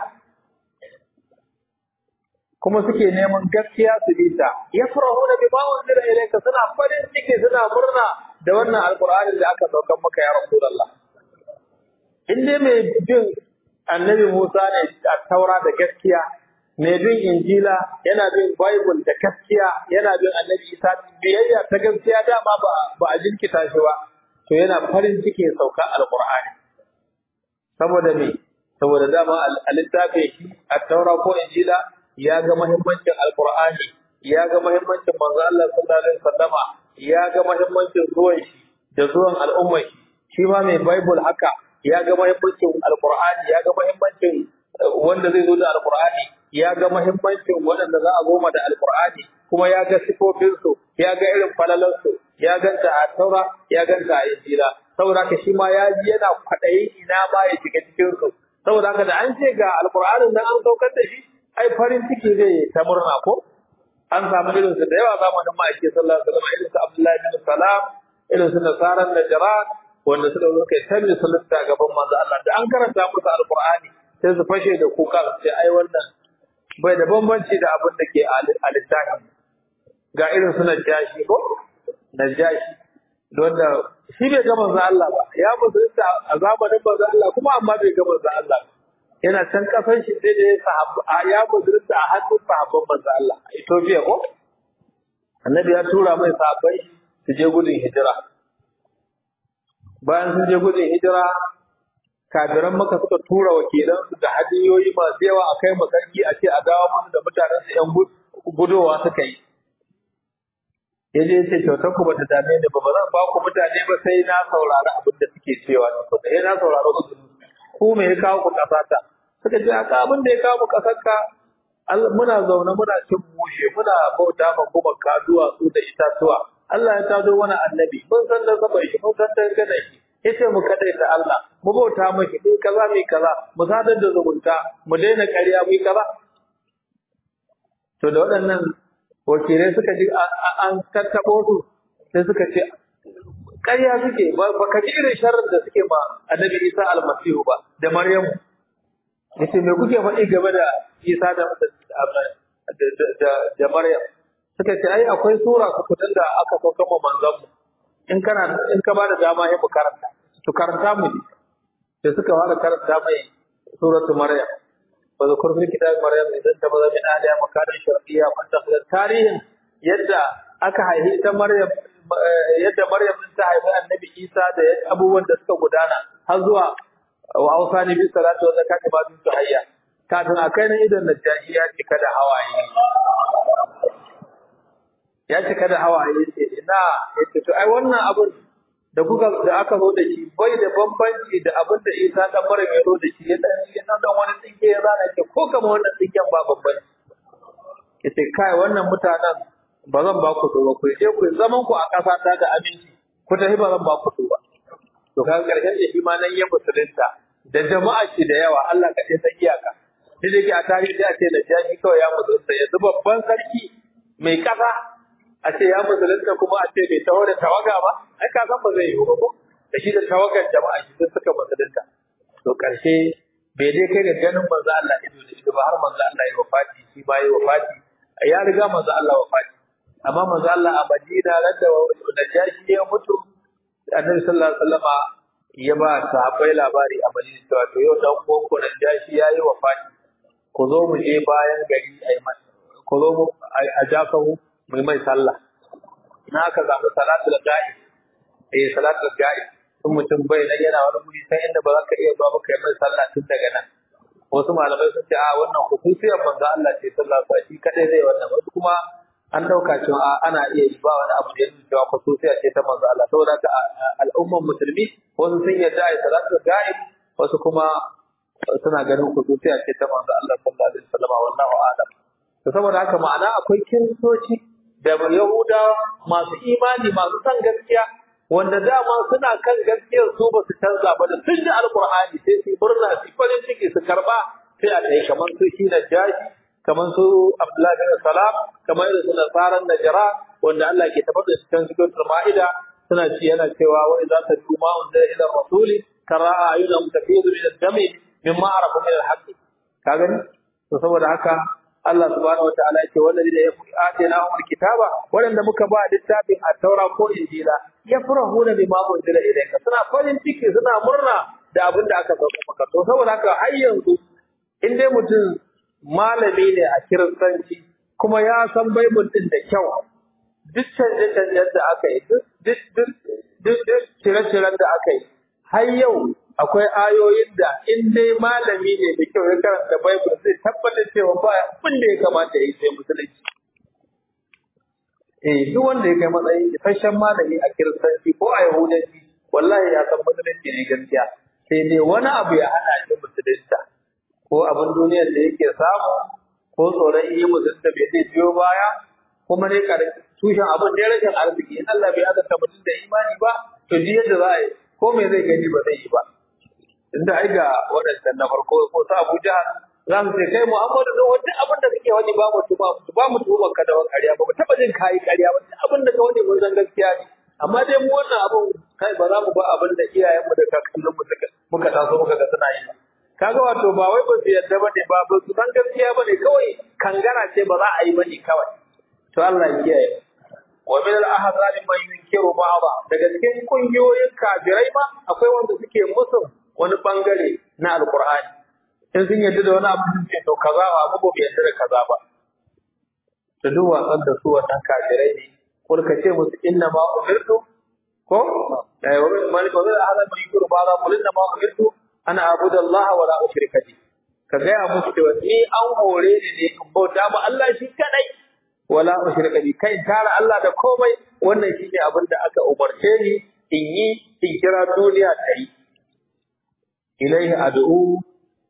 kuma suke neman gaskiya su bi ta yafrahuna bima unzila ilayka suna farin ciki suna murna da wannan alqur'ani da aka saukar maka ya rasulullah inde mai bin annabi Musa ne a taura da gaskiya mai bin injila yana bin bible da gaskiya yana bin annabi Isa biyayya ta gaskiya dama ba ba a jinkita shi ba to yana farin ciki sauka alqur'ani saboda me saboda dama al-littafi shi a taura ko injila ya ga muhimmancin alqur'ani ya ga muhimmancin manzo Allah sallallahu alaihi wasallama ya ga muhimmancin zuwan shi da zuwan al'ummar shi shi ma mai bible haka ya ga muhimmancin alqur'ani ya ga muhimmancin wanda zai zo da alqur'ani ya ga muhimmancin wanda za a goma da alqur'ani kuma ya ga sifofin su ya ga irin falalan su ya ganta a taura ya ganta a injila saboda haka shi ma ya ji yana kwadayi ina ba ya shiga cikin su saboda haka da an ce ga alqur'anin nan an saukar da shi ai farin ciki zai ta murna ko an samu irin su da yawa zamanin ma'aiki sallallahu alaihi wasallam irin su Abdullahi bin Salam irin su Nasaran Najran wanda suka zo kai tabi sallata gaban manzo Allah da an karanta musu alqur'ani sai su fashe da kuka sai ai wannan bai da bambanci da abin da ke a littafin ga irin su Najashi ko Najashi wanda shi bai ga manzo Allah ba ya musulunta a zamanin manzo Allah kuma amma bai ga manzo Allah yana can kasan shi sai da ya sahabba ya musulunta a hannun sahabban manzo Allah a Ethiopia ko annabi ya tura mai sahabbai su je gudun hijira bayan sun je gudun hijira kafiran maka suka tura wakilan su da hadiyoyi masu yawa a kai masarki a ce a dawo musu da mutanen su yan gudowa suka yi yaje yace kyautar ku bata dame ni ba ba zan ba ku mutane ba sai na saurari abin da suke cewa ko sai na saurari ku ku me ya kawo ku kasata suka ce aka abin da ya kawo kasarka muna zaune muna cin mushe muna bauta ma kuma kaduwa su da itatuwa Allah ya tado wani annabi mun san da sabai shi mun san da gane shi yace mu kadai da Allah mu bauta miki mu kaza mu kaza mu sadar da zumunta mu daina ƙarya mu kaza to da waɗannan wakilai suka ji an tattabo su sai suka ce ƙarya suke ba ka ji irin sharrin da suke ma annabi Isa almasihu ba da Maryamu yace me kuke faɗi game da Isa da da da Maryam suka ce ai akwai sura kutun da aka sauka ma manzon mu in kana in ka bada dama sai mu karanta to karanta mu ne sai suka fara karanta mai suratul Maryam wa zakur fil kitab Maryam idan ta baza min aliya makadan shar'iyya wanda tarihin yadda aka haihi ta Maryam yadda Maryam ta haifi annabi Isa da abubuwan da suka gudana har zuwa wa ausani bi salatu wa zakati ba su hayya kafin akai nan idan najahi ya cika da hawaye ya cika da hawaye ce ina yace to ai wannan abun da kuka da aka zo da shi bai da bambanci da abin da Isa dan Maryam ya zo da shi ya dan ya dan wani tsinke ya zana ce ko kamar wannan tsinken ba bambanci yace kai wannan mutanen ba zan ba ku so ba ku je ku zaman ku a ƙasa ta da aminci ku tafi ba zan ba ku so ba to kaga karshen da shi ma nan ya musulunta da jama'a shi da yawa Allah ka san iyaka sai dai a tarihi sai a ce da jaji kawai ya musulunta yanzu babban sarki mai ƙasa a ce ya musulunta kuma a ce bai taho da tawaga ba ai ka san ba zai yi ba ko da shi da tawagar jama'a shi suka musulunta to karshe bai dai kai ga ganin manzo Allah ido da ido ba har manzo Allah ya wafati shi ba ya wafati ya riga manzo Allah wafati amma manzo Allah a Madina radda da jaji ya mutu Annabi sallallahu alaihi wasallama ya ba sahabbai labari a Madina cewa to yau dan boko da jaji yayi wafati ku zo mu je bayan gari ai masa ku zo mu a jakahu mu mai sallah na ka zaɓi salatul ghaib eh salatul ghaib sun mutum bai nan yana wani guri sai inda ba za ka iya zuwa ba kai mai sallah tun daga nan wasu malamai sun ce a wannan hususiyar manzo Allah ce sallallahu alaihi wasallam kadai zai wannan wasu kuma an dauka cewa ana iya yi ba wani abu da yake cewa hususiya ce ta manzo Allah saboda ka al'umman musulmi wasu sun yarda ai salatul ghaib wasu kuma suna ganin hususiya ce ta manzo Allah sallallahu alaihi wasallam wallahu a'lam to saboda haka ma'ana akwai kiristoci da Yahuda masu imani masu san gaskiya wanda dama suna kan gaskiyar su ba su canza ba da sun ji alqur'ani sai su murna su farin ciki su karba sai a kai kamar su shi na jaji kamar su Abdullah bin Salam kamar irin su nasaran Najra wanda Allah ke tabbata cikin suratul Maida suna ci yana cewa wa idza taduma unzila ila rasuli tara ayunhum tafidu min ad-dami mimma arafu min al-haqq ka gani to saboda haka Allah subhanahu wa ta'ala yake wallahi da ya atina umul kitaba wanda muka ba littafin at-taura ko injila yafrahuna bima unzila ilayka suna farin ciki suna murna da abin da aka sauka maka to saboda haka har yanzu in dai mutum malami ne a kiristanci kuma ya san bible din da kyau duk canje-canjen da aka yi duk duk duk cire-ciren da aka yi har yau akwai ayoyin da in dai malami ne da kyau ya karanta Bible zai tabbatar cewa ba abin da ya kamata ya yi sai musulunci. Eh duk wanda ya kai matsayin isasshen malami a kiristanci ko a yahudanci wallahi ya san musulunci ne gaskiya sai dai wani abu ya hana shi musulunta ko abin duniyar da yake samu ko tsoron yi musulunta bai zai biyo baya kuma ne tushen abin da ya rashin arziki in Allah bai azarta mutum da imani ba to ji yadda za a yi ko me zai gani ba zai yi ba. Inda ai ga waɗannan na farko ko sa Abu Jahal za mu ce kai Muhammadu da wani abin da kake wani ba mu tuba ba mu tuba ka da ƙarya ba mu taba jin kai ƙarya ba abin da ka wani mun san gaskiya ne amma dai mu wannan abin kai ba za mu ba abin da iyayen mu da kakannin mu suka muka taso muka ga suna yi kaga wato ba wai ba su yarda ba ne ba ba su san gaskiya ba ne kawai kangara ce ba za a yi ba ne kawai to Allah ya kiyaye wa min al-ahzab man yunkiru ba'da daga cikin kungiyoyin kafirai ma akwai wanda suke musu wani bangare na alqur'ani in sun yarda da wani abu sun ce to kaza ba mu ba yarda da kaza ba to duk wasan da su wannan kafirai ne kul ka ce musu inna ma umirtu ko eh wa min malik wa al-ahzab man yunkiru ba'da qul inna ma umirtu ana abudu Allah wa la ushrika bi ka ga ya musu cewa ni an hore ni ne in bauta ma Allah shi kadai wala ushrika bi kai tara Allah da komai wannan shine abin da aka umarce ni in yi in kira duniya ta yi ilaihi ad'u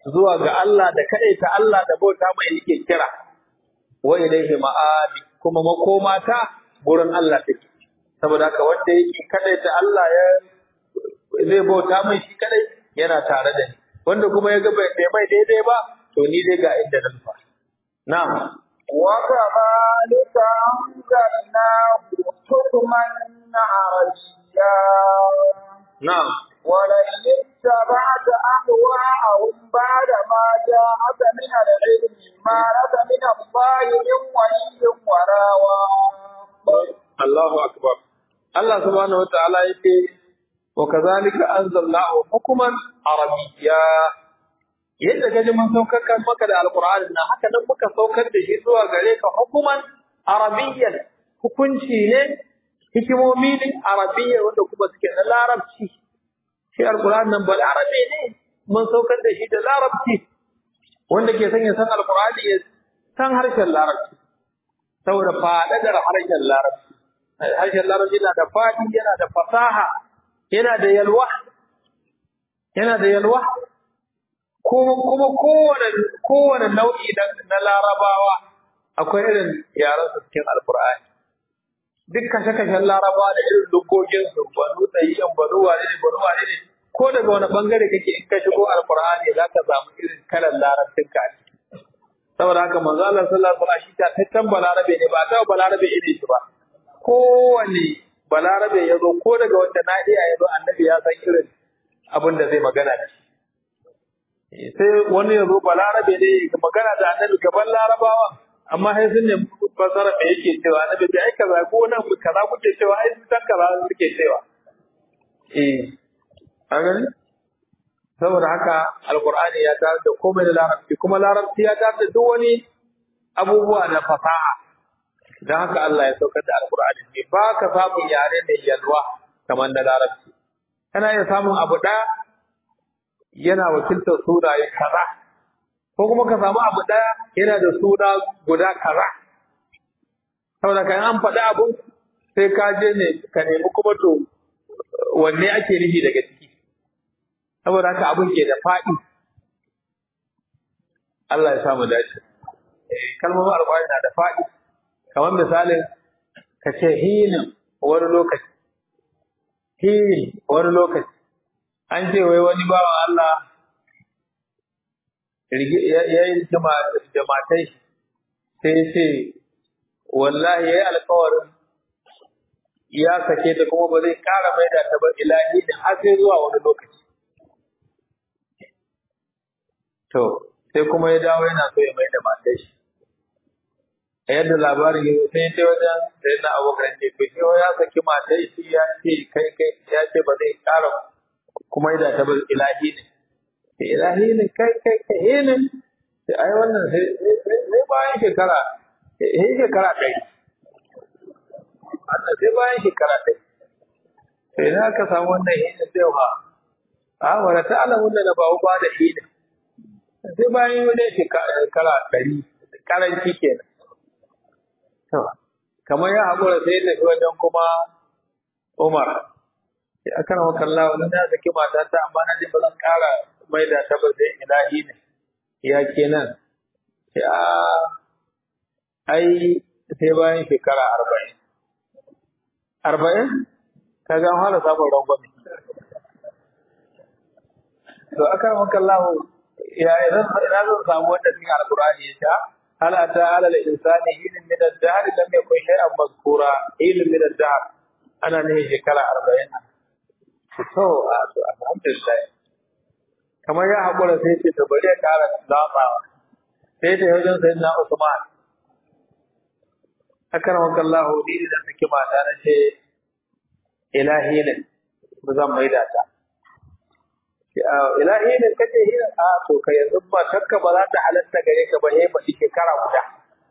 zuwa ga Allah da kadaita Allah da bauta mai yake kira wa ilaihi ma'abi kuma makoma ta gurin Allah take saboda haka wanda yake kadaita Allah ya zai bauta mai shi kadai yana tare da ni wanda kuma ya ga bai mai daidai ba to ni dai ga inda nan fa na'am wa kadhalika anzalnahu hukman arabiyya na'am ولئن اتبعت أهواءهم بعد ما جاءك من العلم ما لك من الله من ولي ولا واق. الله أكبر. الله سبحانه وتعالى يقول وكذلك أنزلناه حكما عربيا. yadda kaji mun saukar maka da alqur'ani na haka nan muka saukar da shi zuwa gare ka hukuman arabiyyan hukunci ne hikimomi ne arabiyya wanda kuma suke na larabci shi alqur'an nan bal arabi ne mun saukar da shi da larabci wanda ke son ya san alqur'ani ya san harshen larabci saboda fadadar harshen larabci harshen larabci yana da fadi yana da fasaha yana da yalwa yana da yalwa kuma kuma kowane kowane nau'i na larabawa akwai irin yaran su cikin alqur'ani duk kashe-kashen larabawa da irin dukkokin su banu tsayiyan banu wane ne banu wane ne ko daga wani bangare kake in ka shigo alqur'ani za ka samu irin kalan larabcin ka saboda haka manzo Allah sallallahu alaihi wasallam ta tattan balarabe ne ba ta balarabe ne shi ba kowane balarabe yazo ko daga wanda na iya yazo annabi ya san irin abin da zai magana da shi sai wani yazo balarabe ne magana da annabi gaban larabawa amma sai sun ne fasara me yake cewa annabi bai aika ba ko nan kaza kuke cewa ai sun san kaza suke cewa eh an gani saboda haka alqur'ani ya tar da komai da larabci kuma larabci ya tar da duk wani abubuwa na fasaha dan haka Allah ya saukar da alqur'ani ne ba ka samu yare mai yalwa kamar da larabci kana iya samun abu da yana wakiltar sunaye kaza ko kuma ka samu abu daya yana da suna guda kaza saboda kan an faɗi abu sai ka je ne ka nemi kuma to wanne ake nufi daga ciki saboda haka abun ke da faɗi Allah ya samu dace eh kalmomin alƙur'ani na da faɗi kamar misalin ka ce hinin wani lokaci hin wani lokaci an ce wai wani bawan Allah ya yi jamatai sai ce wallahi ya yi alkawarin ya sake ta kuma ba zai ƙara mai da ta ba ilahi ne har sai zuwa wani lokaci to sai kuma ya dawo yana so ya mai da matai shi a yadda labarin ya sai ta wajen sai na abokan ce to shi ya saki matai shi ya ce kai kai ya ce ba zai ƙara kuma da ta ba ilahi ne ilahi ne kai kai kai ne sai ai wannan sai sai bayan shekara sai shekara ɗaya Allah sai bayan shekara ɗaya sai na ka samu wannan hina sai wa a wala ta'ala wannan da bawo ba da hina sai bayan wani shekara ɗari karanci kenan to kamar ya haƙura sai ya tafi wajen kuma Umar sai aka rawa kallah wannan ya saki matata amma na ji ba zan ƙara mai da ta ba sai ilahi ne ya kenan sai a ai sai bayan shekara arba'in arba'in ka ga fara samun rangwame to aka maka Allah ya idan ina zan samu wanda cikin alqur'ani ya ta hal ata ala al insani ilmin min ad-dahr lam yakun shay'an mazkura ilmin min ad-dahr ana ne shekara arba'in to alhamdulillah kamar ya haƙura sai ce ta bari ya ƙara zaɓawa sai ta wajen sai na Usman akan wakan Allah ni da take mata na ce ilahi ne ba zan maida ta ilahi ne kace hira a to kai yanzu ba takka ba za ta halatta gare ka ba he ba shekara guda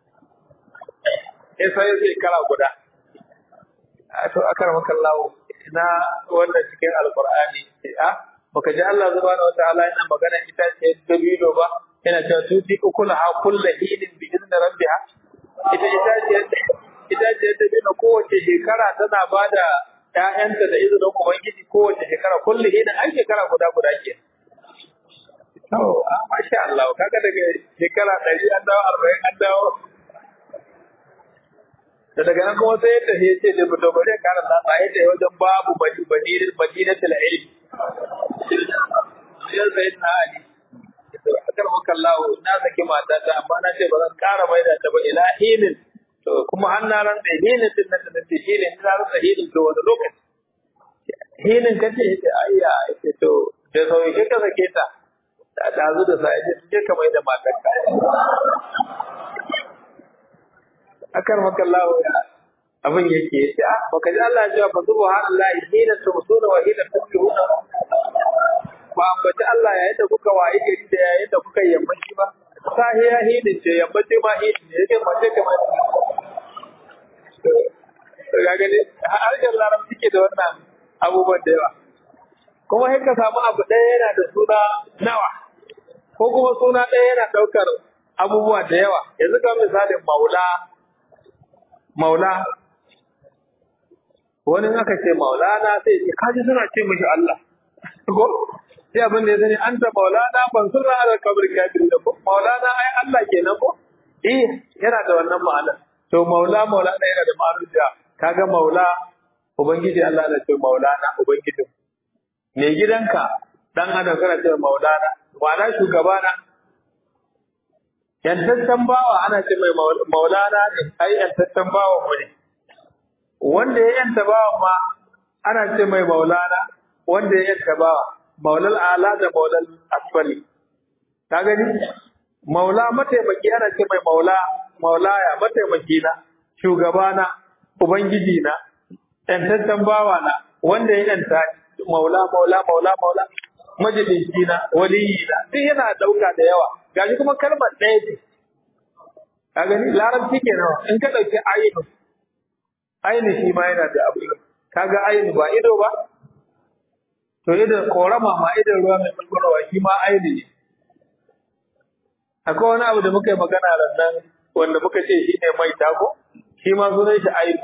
sai sai shekara guda to akan wakan Allah ina wannan cikin alqur'ani a baka ji Allah subhanahu wataala yana magana ita ce dabino ba yana cewa tuti ukula ha kullu hinin bi izni rabbiha ita ita ce ita ce dabino kowace shekara tana bada ƴaƴanta da izinin ubangiji kowace shekara kullu hinin ai shekara guda guda ke Oh, masha Allah, kaga daga shekara ɗari an dawo arba'in an dawo. Da daga nan kuma sai ya tafi ya ce da fito bari ya kara latsa ya tafi wajen babu madinatul ilm. Sai sai na Ali. To akar maka Allah na saki mata ta amma na ce ba zan kara mai da ta ba ila hinin. To kuma har na ran da hinin din nan da take hinin na rasa hinin to wani lokaci. Hinin kace ya ce ayya ya to da sauye ka sake ta. Da dazu da sai je ka mai da matar ka. Akar maka Allah ya abin yake yace ah baka ji Allah ya ce fa subhanallahi hina tumsuna wa hina tusbihuna ba ambaci Allah yayin da kuka waye gari da yayin da kuka yammaci ba sahiya hidin ce yammaci ma hidin ne yake mace kamar ga gani har da laram suke da wannan abubuwan da yawa kuma sai ka samu abu ɗaya yana da suna nawa ko kuma suna ɗaya yana ɗaukar abubuwa da yawa yanzu ga misalin maula maula wani aka ce maulana sai ce kaji suna ce mishi Allah ko sai abin da ya sani anta maulana ban sunna ala kabir kafir da ko maulana ai Allah kenan ko eh yana da wannan ma'ana to maula maulana yana da ma'anar da kaga maula ubangiji Allah da ce maulana ubangiji me gidanka dan adam kana ce maulana wala shugabana yantattan bawa ana ce mai maulana ne ai yantattan bawa mu ne wanda ya yanta bawa ma ana ce mai maulana wanda ya yanta bawa maulal ala da maulal asfali ka gani maula mataimaki ana ce mai maula maulaya mataimaki na shugabana ubangiji na yantattan bawa na wanda ya yanta maula maula maula maula majalishi na waliyi na duk yana dauka da yawa gashi kuma kalmar ɗaya ce ka gani larabci kenan in ka dauki ayyuka aini shi ma yana da abu kaga aini ba ido ba to ido korama ma ido ruwa mai bulbulawa shi ma aini ne akwai wani abu da muka yi magana ran nan wanda muka ce shi ne mai tako shi ma sunan shi aini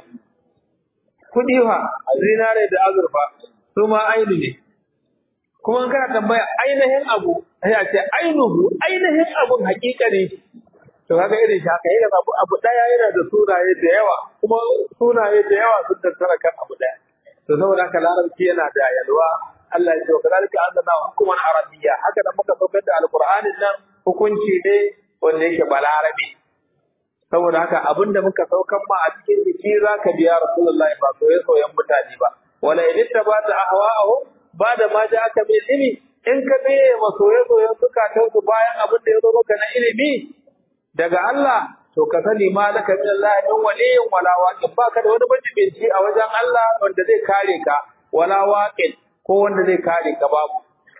kudi fa zinare da azurfa su ma aini ne kuma in kana tambaya ainihin abu sai a ce ainihu ainihin abun hakika ne to kaga irin shi haka yana abu abu daya yana da sunaye da yawa kuma sunaye da yawa sun tattara kan abu daya to saboda haka larabci yana da yalwa Allah ya ce kadalika anzalna hukuman arabiyya haka da muka saukar da alqur'anin nan hukunci ne wanda yake balarabi saboda haka abinda muka saukar ma a cikin jiki zaka biya rasulullahi ba soyayya soyayyan mutane ba wala idtabata ahwa'ahu ba da ma ja aka bil ilmi in ka biye masoye soyen zukatan su bayan abin da ya zo maka na ilimi daga Allah to ka sani malaka min Allah min waliyin wala waqin baka da wani majibinci a wajen Allah wanda zai kare ka wala waqin ko wanda zai kare ka babu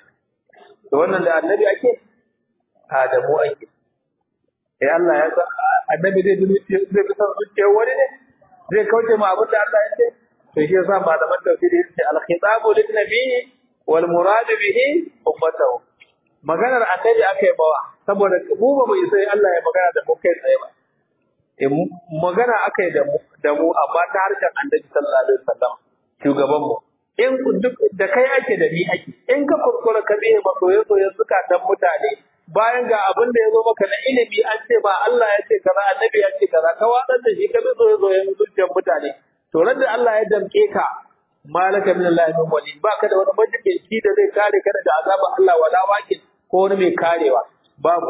to wannan da annabi ake Adamu ake eh Allah ya san annabi zai zai bi san zuciyar wani ne zai kauce ma abin da Allah ya ce to shi yasa malaman tafsiri ce al-khitabu lin-nabi wal murad bihi ummatuhu maganar annabi akai bawa saboda mu ba mai sai Allah ya magana da mu kai tsaye ba eh magana akai da mu da mu amma ta harshen annabi sallallahu alaihi wasallam shugaban mu in duk da kai ake da ni ake in ka kurkura ka biye ba soyayya soyayya zukatan mutane bayan ga abin da ya zo maka na ilimi an ce ba Allah ya ce kaza annabi ya ce kaza ka wadar da shi ka bi soyayya soyayya zuciyar mutane to ran da Allah ya damke ka malaka min Allah min wali baka da wani majiki da zai kare ka daga azaban Allah wala waqin ko wani mai karewa babu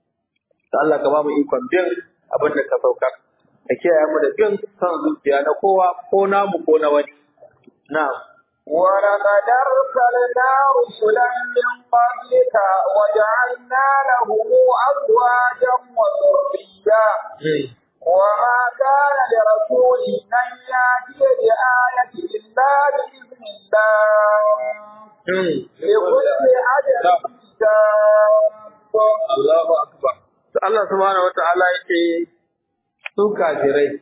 to Allah ka babu ikon bin abin da ka sauka ka kiyaye mu da bin san zuciya na kowa ko namu ko na wani na'am ولقد أرسلنا رسلا من قبلك وجعلنا لهم أزواجا وذريا وما كان لرسول أن يأتي بآية إلا بإذن الله لكل أجل كتاب الله أكبر الله سبحانه وتعالى يقول su kafirai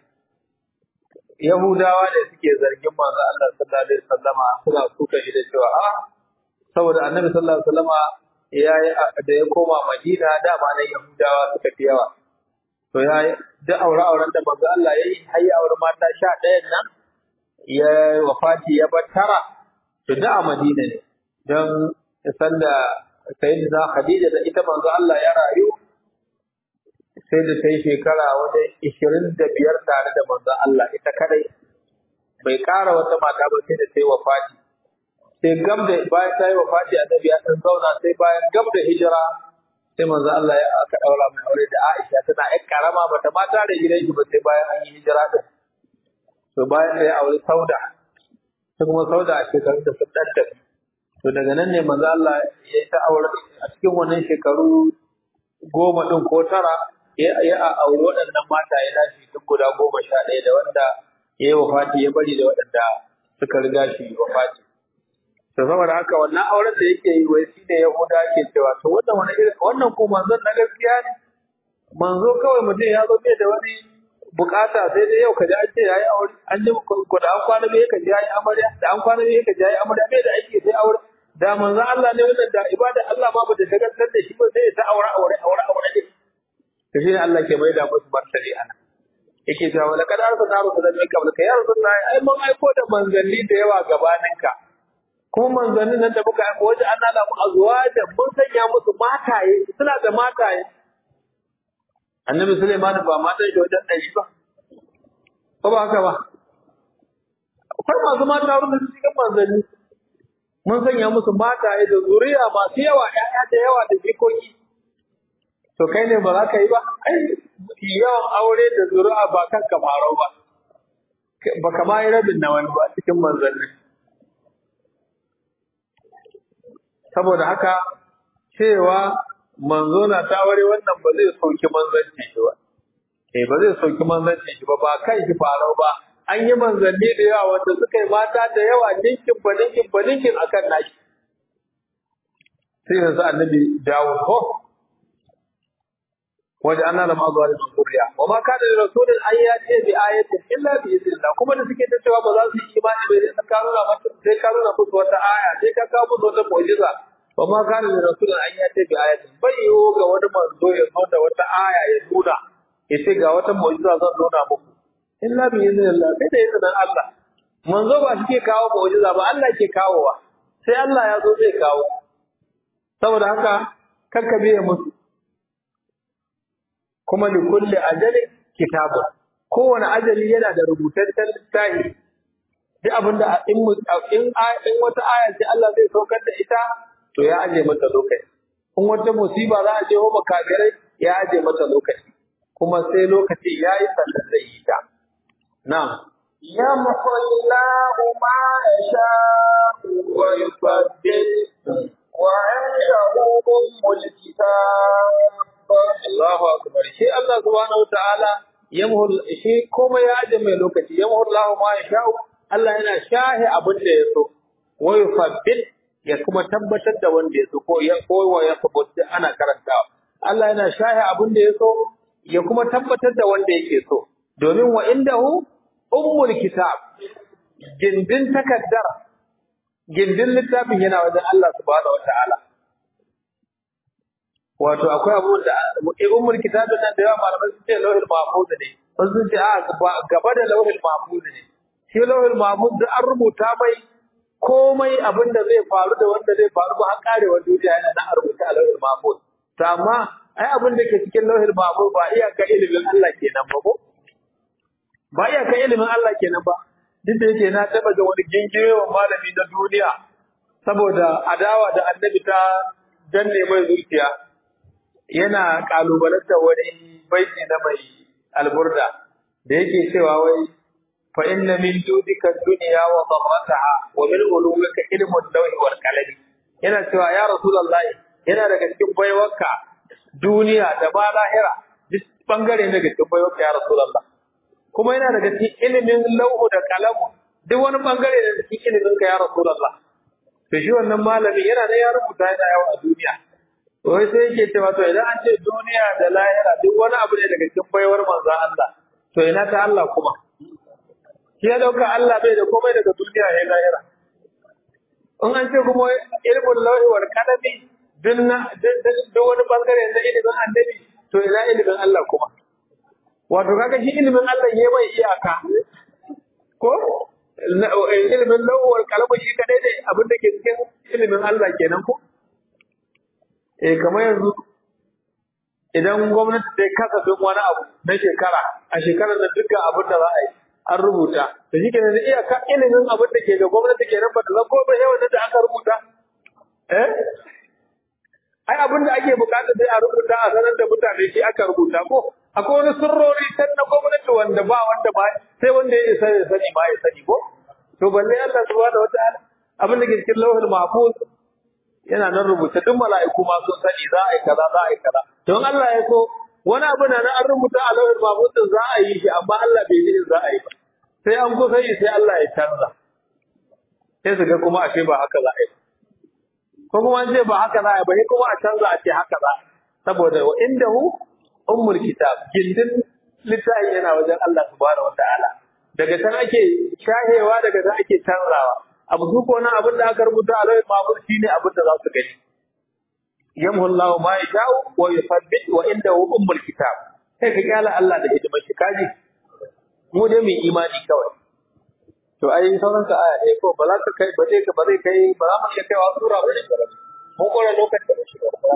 Yahudawa ne suke zargin manzo Allah sallallahu alaihi wasallama suna suka shi da cewa a saboda Annabi sallallahu alaihi wasallama yayi da ya koma Madina dama nan Yahudawa suka fi yawa to yayi da aure auren da manzo Allah yayi har ya aure mata sha ɗaya nan ya wafati ya bar tara to da a Madina ne dan sanda sayyidina Khadija da ita manzo Allah ya rayu sai da sai shekara wajen ishirin da biyar tare da manzo Allah ita kadai bai ƙara wata mata ba sai da sai wafati sai gab da bayan ta yi wafati annabi ya dan zauna sai bayan gab da hijira sai manzo Allah ya aka daura mai aure da Aisha tana ƴar karama bata ma tare gidan shi ba sai bayan an yi hijira da to bayan sai aure Sauda ta kuma Sauda a shekarun da sun daddace to daga nan ne manzo Allah ya ta aure a cikin wannan shekaru goma din ko tara ya ya aure waɗannan mata ya dace duk guda goma sha ɗaya da wanda ya yi wafati ya bari da waɗanda suka riga shi wafati to saboda haka wannan auren da yake yi wai shine Yahuda ke cewa to wannan wani irin wannan ko manzon na gaskiya ne manzo kawai mutum ya zo bai da wani bukata sai dai yau kaji an ce yayi aure an ji ko da an kwana bai kaji yayi amarya da an kwana bai kaji yayi amarya bai da aiki sai aure da manzon Allah ne wannan da ibada Allah ma bata shagaltar da shi ba sai ta aure aure aure aure ne to shi Allah ke mai da musu martani ana yake cewa laqad arsalna rusulan min qablika ya rasulullahi ai mun aiko da manzanni da yawa gabaninka kuma manzannin nan da muka aiko wajen an nada mu azwajan mun sanya musu mataye suna da mataye annabi Sulaiman ba matan shi wajen ɗari ba ko ba haka ba akwai masu mata wurin cikin manzanni mun sanya musu mataye da zuriya masu yawa ƴaƴa da yawa da jikoki to kai ne ba za ka yi ba ai yawan aure da zuri'a ba kanka farau ba ba ka ma yi rabin na wani ba cikin manzanni saboda haka cewa manzo na ta aure wannan ba zai sauki manzanci shi ba eh ba zai sauki manzanci shi ba ba kai shi farau ba an yi manzanni da yawa wanda suka yi mata da yawa ninkin ba ninkin ba ninkin akan naki sai yanzu annabi Dawud ko wajen ana da mazuwa da zuriya wa ma kana da rasulun an ya ce bi ayatin illa bi idnillah kuma da suke ta cewa ba za su yi imani ba sai ka nuna mata sai ka nuna musu wata aya sai ka kawo musu wata mu'jiza wa ma kana da rasulun an ya ce bi ayatin bai yiwu ga wani manzo ya zo da wata aya ya nuna ya ce ga wata mu'jiza zan nuna muku illa bi idnillah sai da izinin Allah manzo ba shi ke kawo mu'jiza ba Allah ke kawowa sai Allah ya zo zai kawo saboda haka kanka biye musu kuma li kulli ajalin kitabun kowane ajali yana da rubutaccen littafi duk abinda in in in wata aya ce Allah zai saukar da ita to ya aje mata lokaci in wata musiba za a je wa makabirai ya aje mata lokaci kuma sai lokaci yayi sannan zai yi ta na'am yamhu Allahu ma yasha'u wa yubaddil wa 'indahu ummul kitab Allahu akbar shi Allah subhanahu wataala yamhul shi komai ya aje mai lokaci yamhul Allahu ma yasha'u Allah yana shahi abin da ya so wa yufaddil ya kuma tabbatar da wanda ya so ko ya kowa ya tabbata ana karantawa Allah yana shahi abin da ya so ya kuma tabbatar da wanda yake so domin wa indahu ummul kitab gindin takaddar gindin littafin yana wajen Allah subhanahu wataala wato akwai abubuwan da ummul kitabin nan da yawa malamai sun ce lauhul mahfuz ne wasu sun ce a gaba da lauhul mahfuz ne shi lauhul mahfuz da an rubuta mai komai abin da zai faru da wanda zai faru ba har karewar duniya yana nan a rubuta a lauhul mahfuz to amma ai abin da ke cikin lauhul mahfuz ba iyaka ilimin Allah kenan ba ko ba iyaka ilimin Allah kenan ba duk da yake na taba ga wani gingirewan malami na duniya saboda adawa da annabi ta danne mai zuciya yana kalubalanta wani baiti na mai alburda da yake cewa wai fa inna min judika dunya wa dharrataha wa min ulumika ilmu al-lawhi wal qalam yana cewa ya rasulullah yana daga cikin baiwarka duniya da ba lahira duk bangare ne daga cikin baiwarka ya rasulullah kuma yana daga cikin ilimin lawhu da qalam duk wani bangare ne daga cikin ilimin ka ya rasulullah to shi wannan malami yana da ya rubuta yana yawa a duniya wai sai yake cewa to idan an ce duniya da lahira duk wani abu ne daga cikin baiwar manzon Allah to ina ta Allah kuma shi ya dauka Allah bai da komai daga duniya ne lahira in an ce kuma ilmul lawhi wal qalami dinna duk wani bangare na ilimin annabi to ina ilimin Allah kuma wato kaga shi ilimin Allah ya bai iyaka ko ilimin lawhi wal qalami shi kadai ne abin da ke cikin ilimin Allah kenan ko eh kamar yanzu idan gwamnati ta kasafin wani abu na shekara a shekarar da dukkan abin da za a yi an rubuta da shi ke da iyaka ilimin abin da ke da gwamnati ke nan ba ta zako ba yawan da aka rubuta eh ai abin da ake bukata sai a rubuta a sanar da mutane shi aka rubuta ko akwai wani sirrori can na gwamnati wanda ba wanda ba sai wanda ya isa ya sani ba ya sani ko to balle Allah subhanahu wataala abin da ke cikin lauhul mahfuz yana nan rubuta duk mala'iku ma sun sani za a yi kaza za a yi kaza don Allah ya so wani abu na nan an rubuta a lauhul mahfuz din za a yi shi amma Allah bai yi za a yi ba sai an kusa yi sai Allah ya canza sai su ga kuma ashe ba haka za a yi ko kuma an ce ba haka za a yi ba sai kuma a canza a ce haka za saboda wa indahu ummul kitab gindin littafi yana wajen Allah subhanahu wataala daga can ake shahewa daga can ake canzawa abu su ko nan abin da aka rubuta a lauhin mahfuz shine abin da za su gani yamhu Allahu ma yasha'u wa yuthabbit wa indahu ummul kitab sai ka kyala Allah da hidimar shi kaji mu dai mu imani kawai to ai sauran ka aya ɗaya ko ba za ka kai ba zai ka ba zai kai ba za mu iya kaiwa sura ba ne mun kora lokacin da shi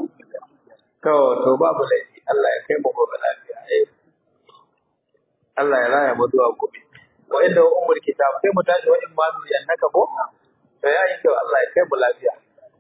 to to babu laifi Allah ya kai mu gobe lafiya eh Allah ya raya mu zuwa gobe wa inda ummul kitab sai mu tashi wa imanu annaka ko to yayi kyau Allah ya kai mu lafiya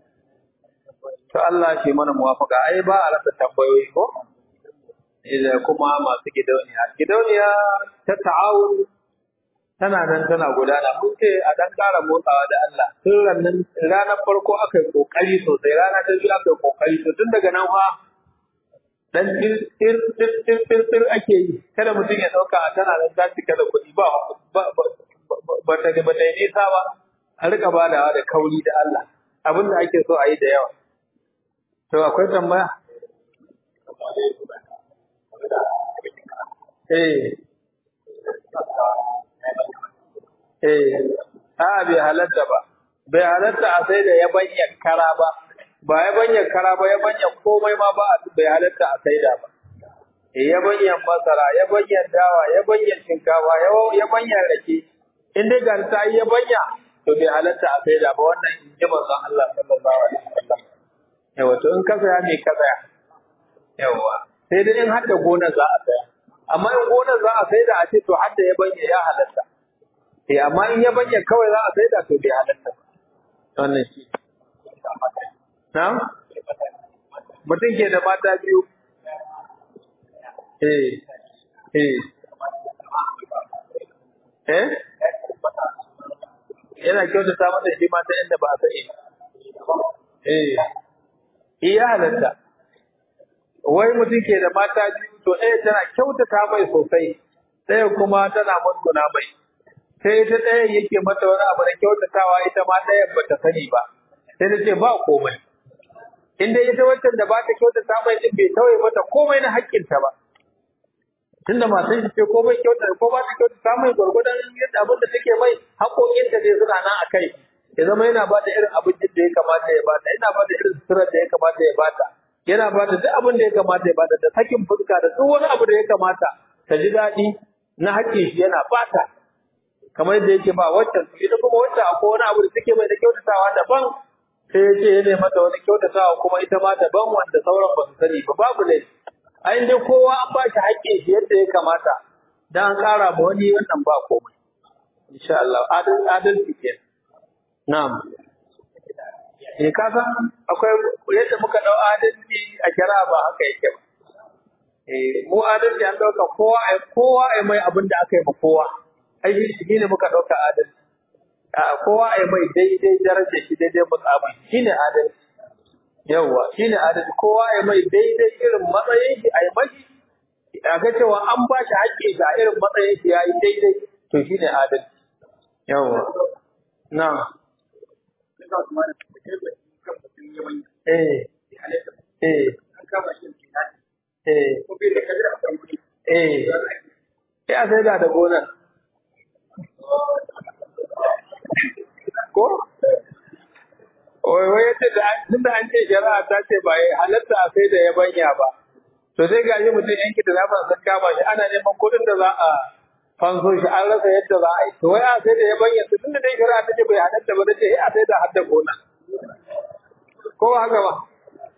to Allah shi mana muwafaka ai ba a rasa tambayoyi ko idan kuma masu gidauniya gidauniya ta ta'awun tana nan tana gudana mun ce a dan ƙara motsawa da Allah tun ranar ranar farko aka yi kokari sosai rana ta biyu aka yi kokari to tun daga nan fa dan tir tir tir tir tir ake yi kada mutum ya dauka tana nan ta cika da kuɗi ba ba ba ta ba ta nisa ba a rika badawa da kauri da Allah abin da ake so a yi da yawa to akwai tambaya eh eh a bai halatta ba bai halatta a sai da ya banyan kara ba ba ya banyan kara ba ya banyan komai ma ba bai halatta a sai da ba eh ya banyan masara ya banyan dawa ya banyan shinkafa ya banyan rake in dai ga ta ya banya to bai halatta a sai da ba wannan inji manzon Allah sallallahu alaihi wasallam yawa to in ka saya me ka saya yawa sai dai in hadda gona za a saya amma in gona za a sai da a ce to hadda ya banya ya halatta eh amma in ya banya kawai za a sai da to bai halatta wannan shi na'am mutum ke da mata biyu eh eh eh yana kyautata mata shi mata inda ba a sani eh iya halatta wai mutum ke da mata biyu to ɗaya tana kyautata mai sosai ɗaya kuma tana musguna mai sai ita ɗayan yake mata wani abu na kyautatawa ita ma ɗayan ba ta sani ba sai ta ce ba komai in dai ita wancan da ba ta kyautata mai din bai tauye mata komai na haƙƙinta ba tunda matan shi ce komai kyauta ko ba ta kyautata mai gwargwadon yadda abin da take mai haƙoƙinta ne suna nan a kai ya zama yana ba da irin abincin da ya kamata ya bata yana ba da irin suturar da ya kamata ya bata yana ba da duk abin da ya kamata ya bata da sakin fuska da duk wani abu da ya kamata ta ji daɗi na haƙƙin shi yana bata kamar yadda yake ba waccan ita kuma waccan akwai wani abu da take mai da kyautatawa daban sai ya ce ya nemi mata wani kyautatawa kuma ita ma daban wanda sauran ba su sani ba babu laifi ai dai kowa an ba shi haƙƙin shi yadda ya kamata dan an ƙara ma wani wannan ba komai insha Allah adal adalci ke na'am eh ka san akwai yadda muka dau adalci a kira ba haka yake ba eh mu adalci an dauka kowa ai kowa ai mai abin da aka yi ma kowa ai shi ne muka dauka adalci a kowa ai mai daidai darajar shi daidai mutsabi shine adalci yawa shine adalci kowa ai mai daidai irin matsayin shi ai mai a ga cewa an ba shi haƙƙi ga irin matsayin shi yayi daidai to shine adalci yawa na'am eh eh eh eh ya sai da da gonar ko wai wai yace da tunda an ce shari'a ta ce ba ya halatta a sai da yabanya ba to sai ga mutum yanki da zafa san kama shi ana neman kuɗin da za a fanso shi an rasa yadda za a yi to wai a sai da yabanya to tunda dai shari'a ta ce bai halatta ba da ce a sai da hadda gona ko haka ba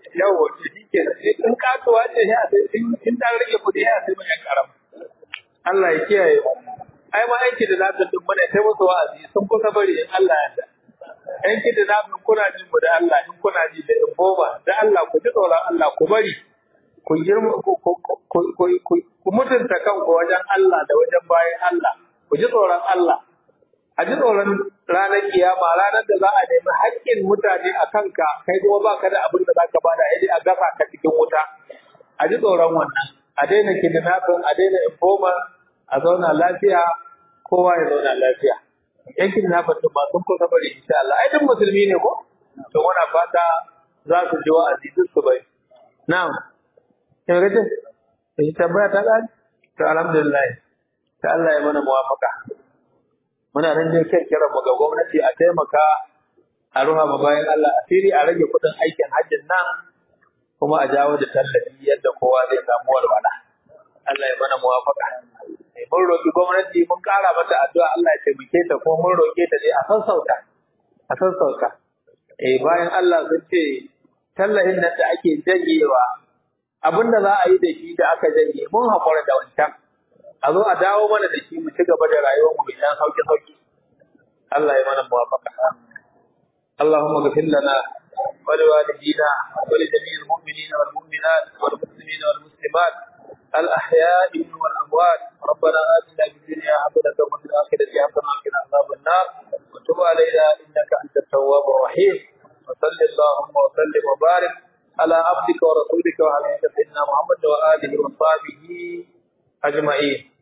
yawa shi ke in katuwa ce ya sai in ta rage kudi ya sai mai karam Allah ya kiyaye mu ai ma aiki da lafiyar din mana sai musu wa'azi sun kusa bari in Allah ya yarda aiki da lafiyar kuna jin mu da Allah in kuna ji da in boba da Allah ku ji tsoron Allah ku bari ku girma ku ku mutunta kanku wajen Allah da wajen bayan Allah ku ji tsoron Allah a ji tsoron ranar kiyama ranar da za a nemi haƙƙin mutane a kanka kai kuma baka da abin da za ka bada sai a gasa ka cikin wuta a ji tsoron wannan a daina kidnapping a daina informer a zauna lafiya kowa ya zauna lafiya yan kidnapping din ba sun kusa bari insha Allah ai duk musulmi ne ko to muna fata za su ji wa'azi duk su bai na'am kin gaje sai tabbata ta gani to alhamdulillah ta Allah ya mana muwafaka muna nan dai kai kiran mu ga gwamnati a taimaka a ruha ma bayan Allah asiri a rage kudin aikin hajjin nan kuma a jawo da tallafi yadda kowa zai samu walwala Allah ya mana muwafaka mun roki gwamnati mun kara mata addu'a Allah ya taimake ta ko mun roke ta dai a sassauta a sassauta eh bayan Allah sun ce tallahin nan da ake jagewa abinda za a yi da shi da aka jage mun hakura da wancan a zo a dawo mana da shi mu ci gaba da rayuwar mu bidan sauki sauki Allah ya mana muwafaka Allahumma ghfir lana wa liwalidina wa li jami'il mu'minina wal mu'minat wal muslimina wal muslimat al ahya'i wal amwat ربنا آتنا في الدنيا حسنة وفي الآخرة حسنة وقنا عذاب النار وتب علينا إنك أنت التواب الرحيم وصل اللهم وسلم وبارك على عبدك ورسولك وحبيبك سيدنا محمد وآله وصحبه أجمعين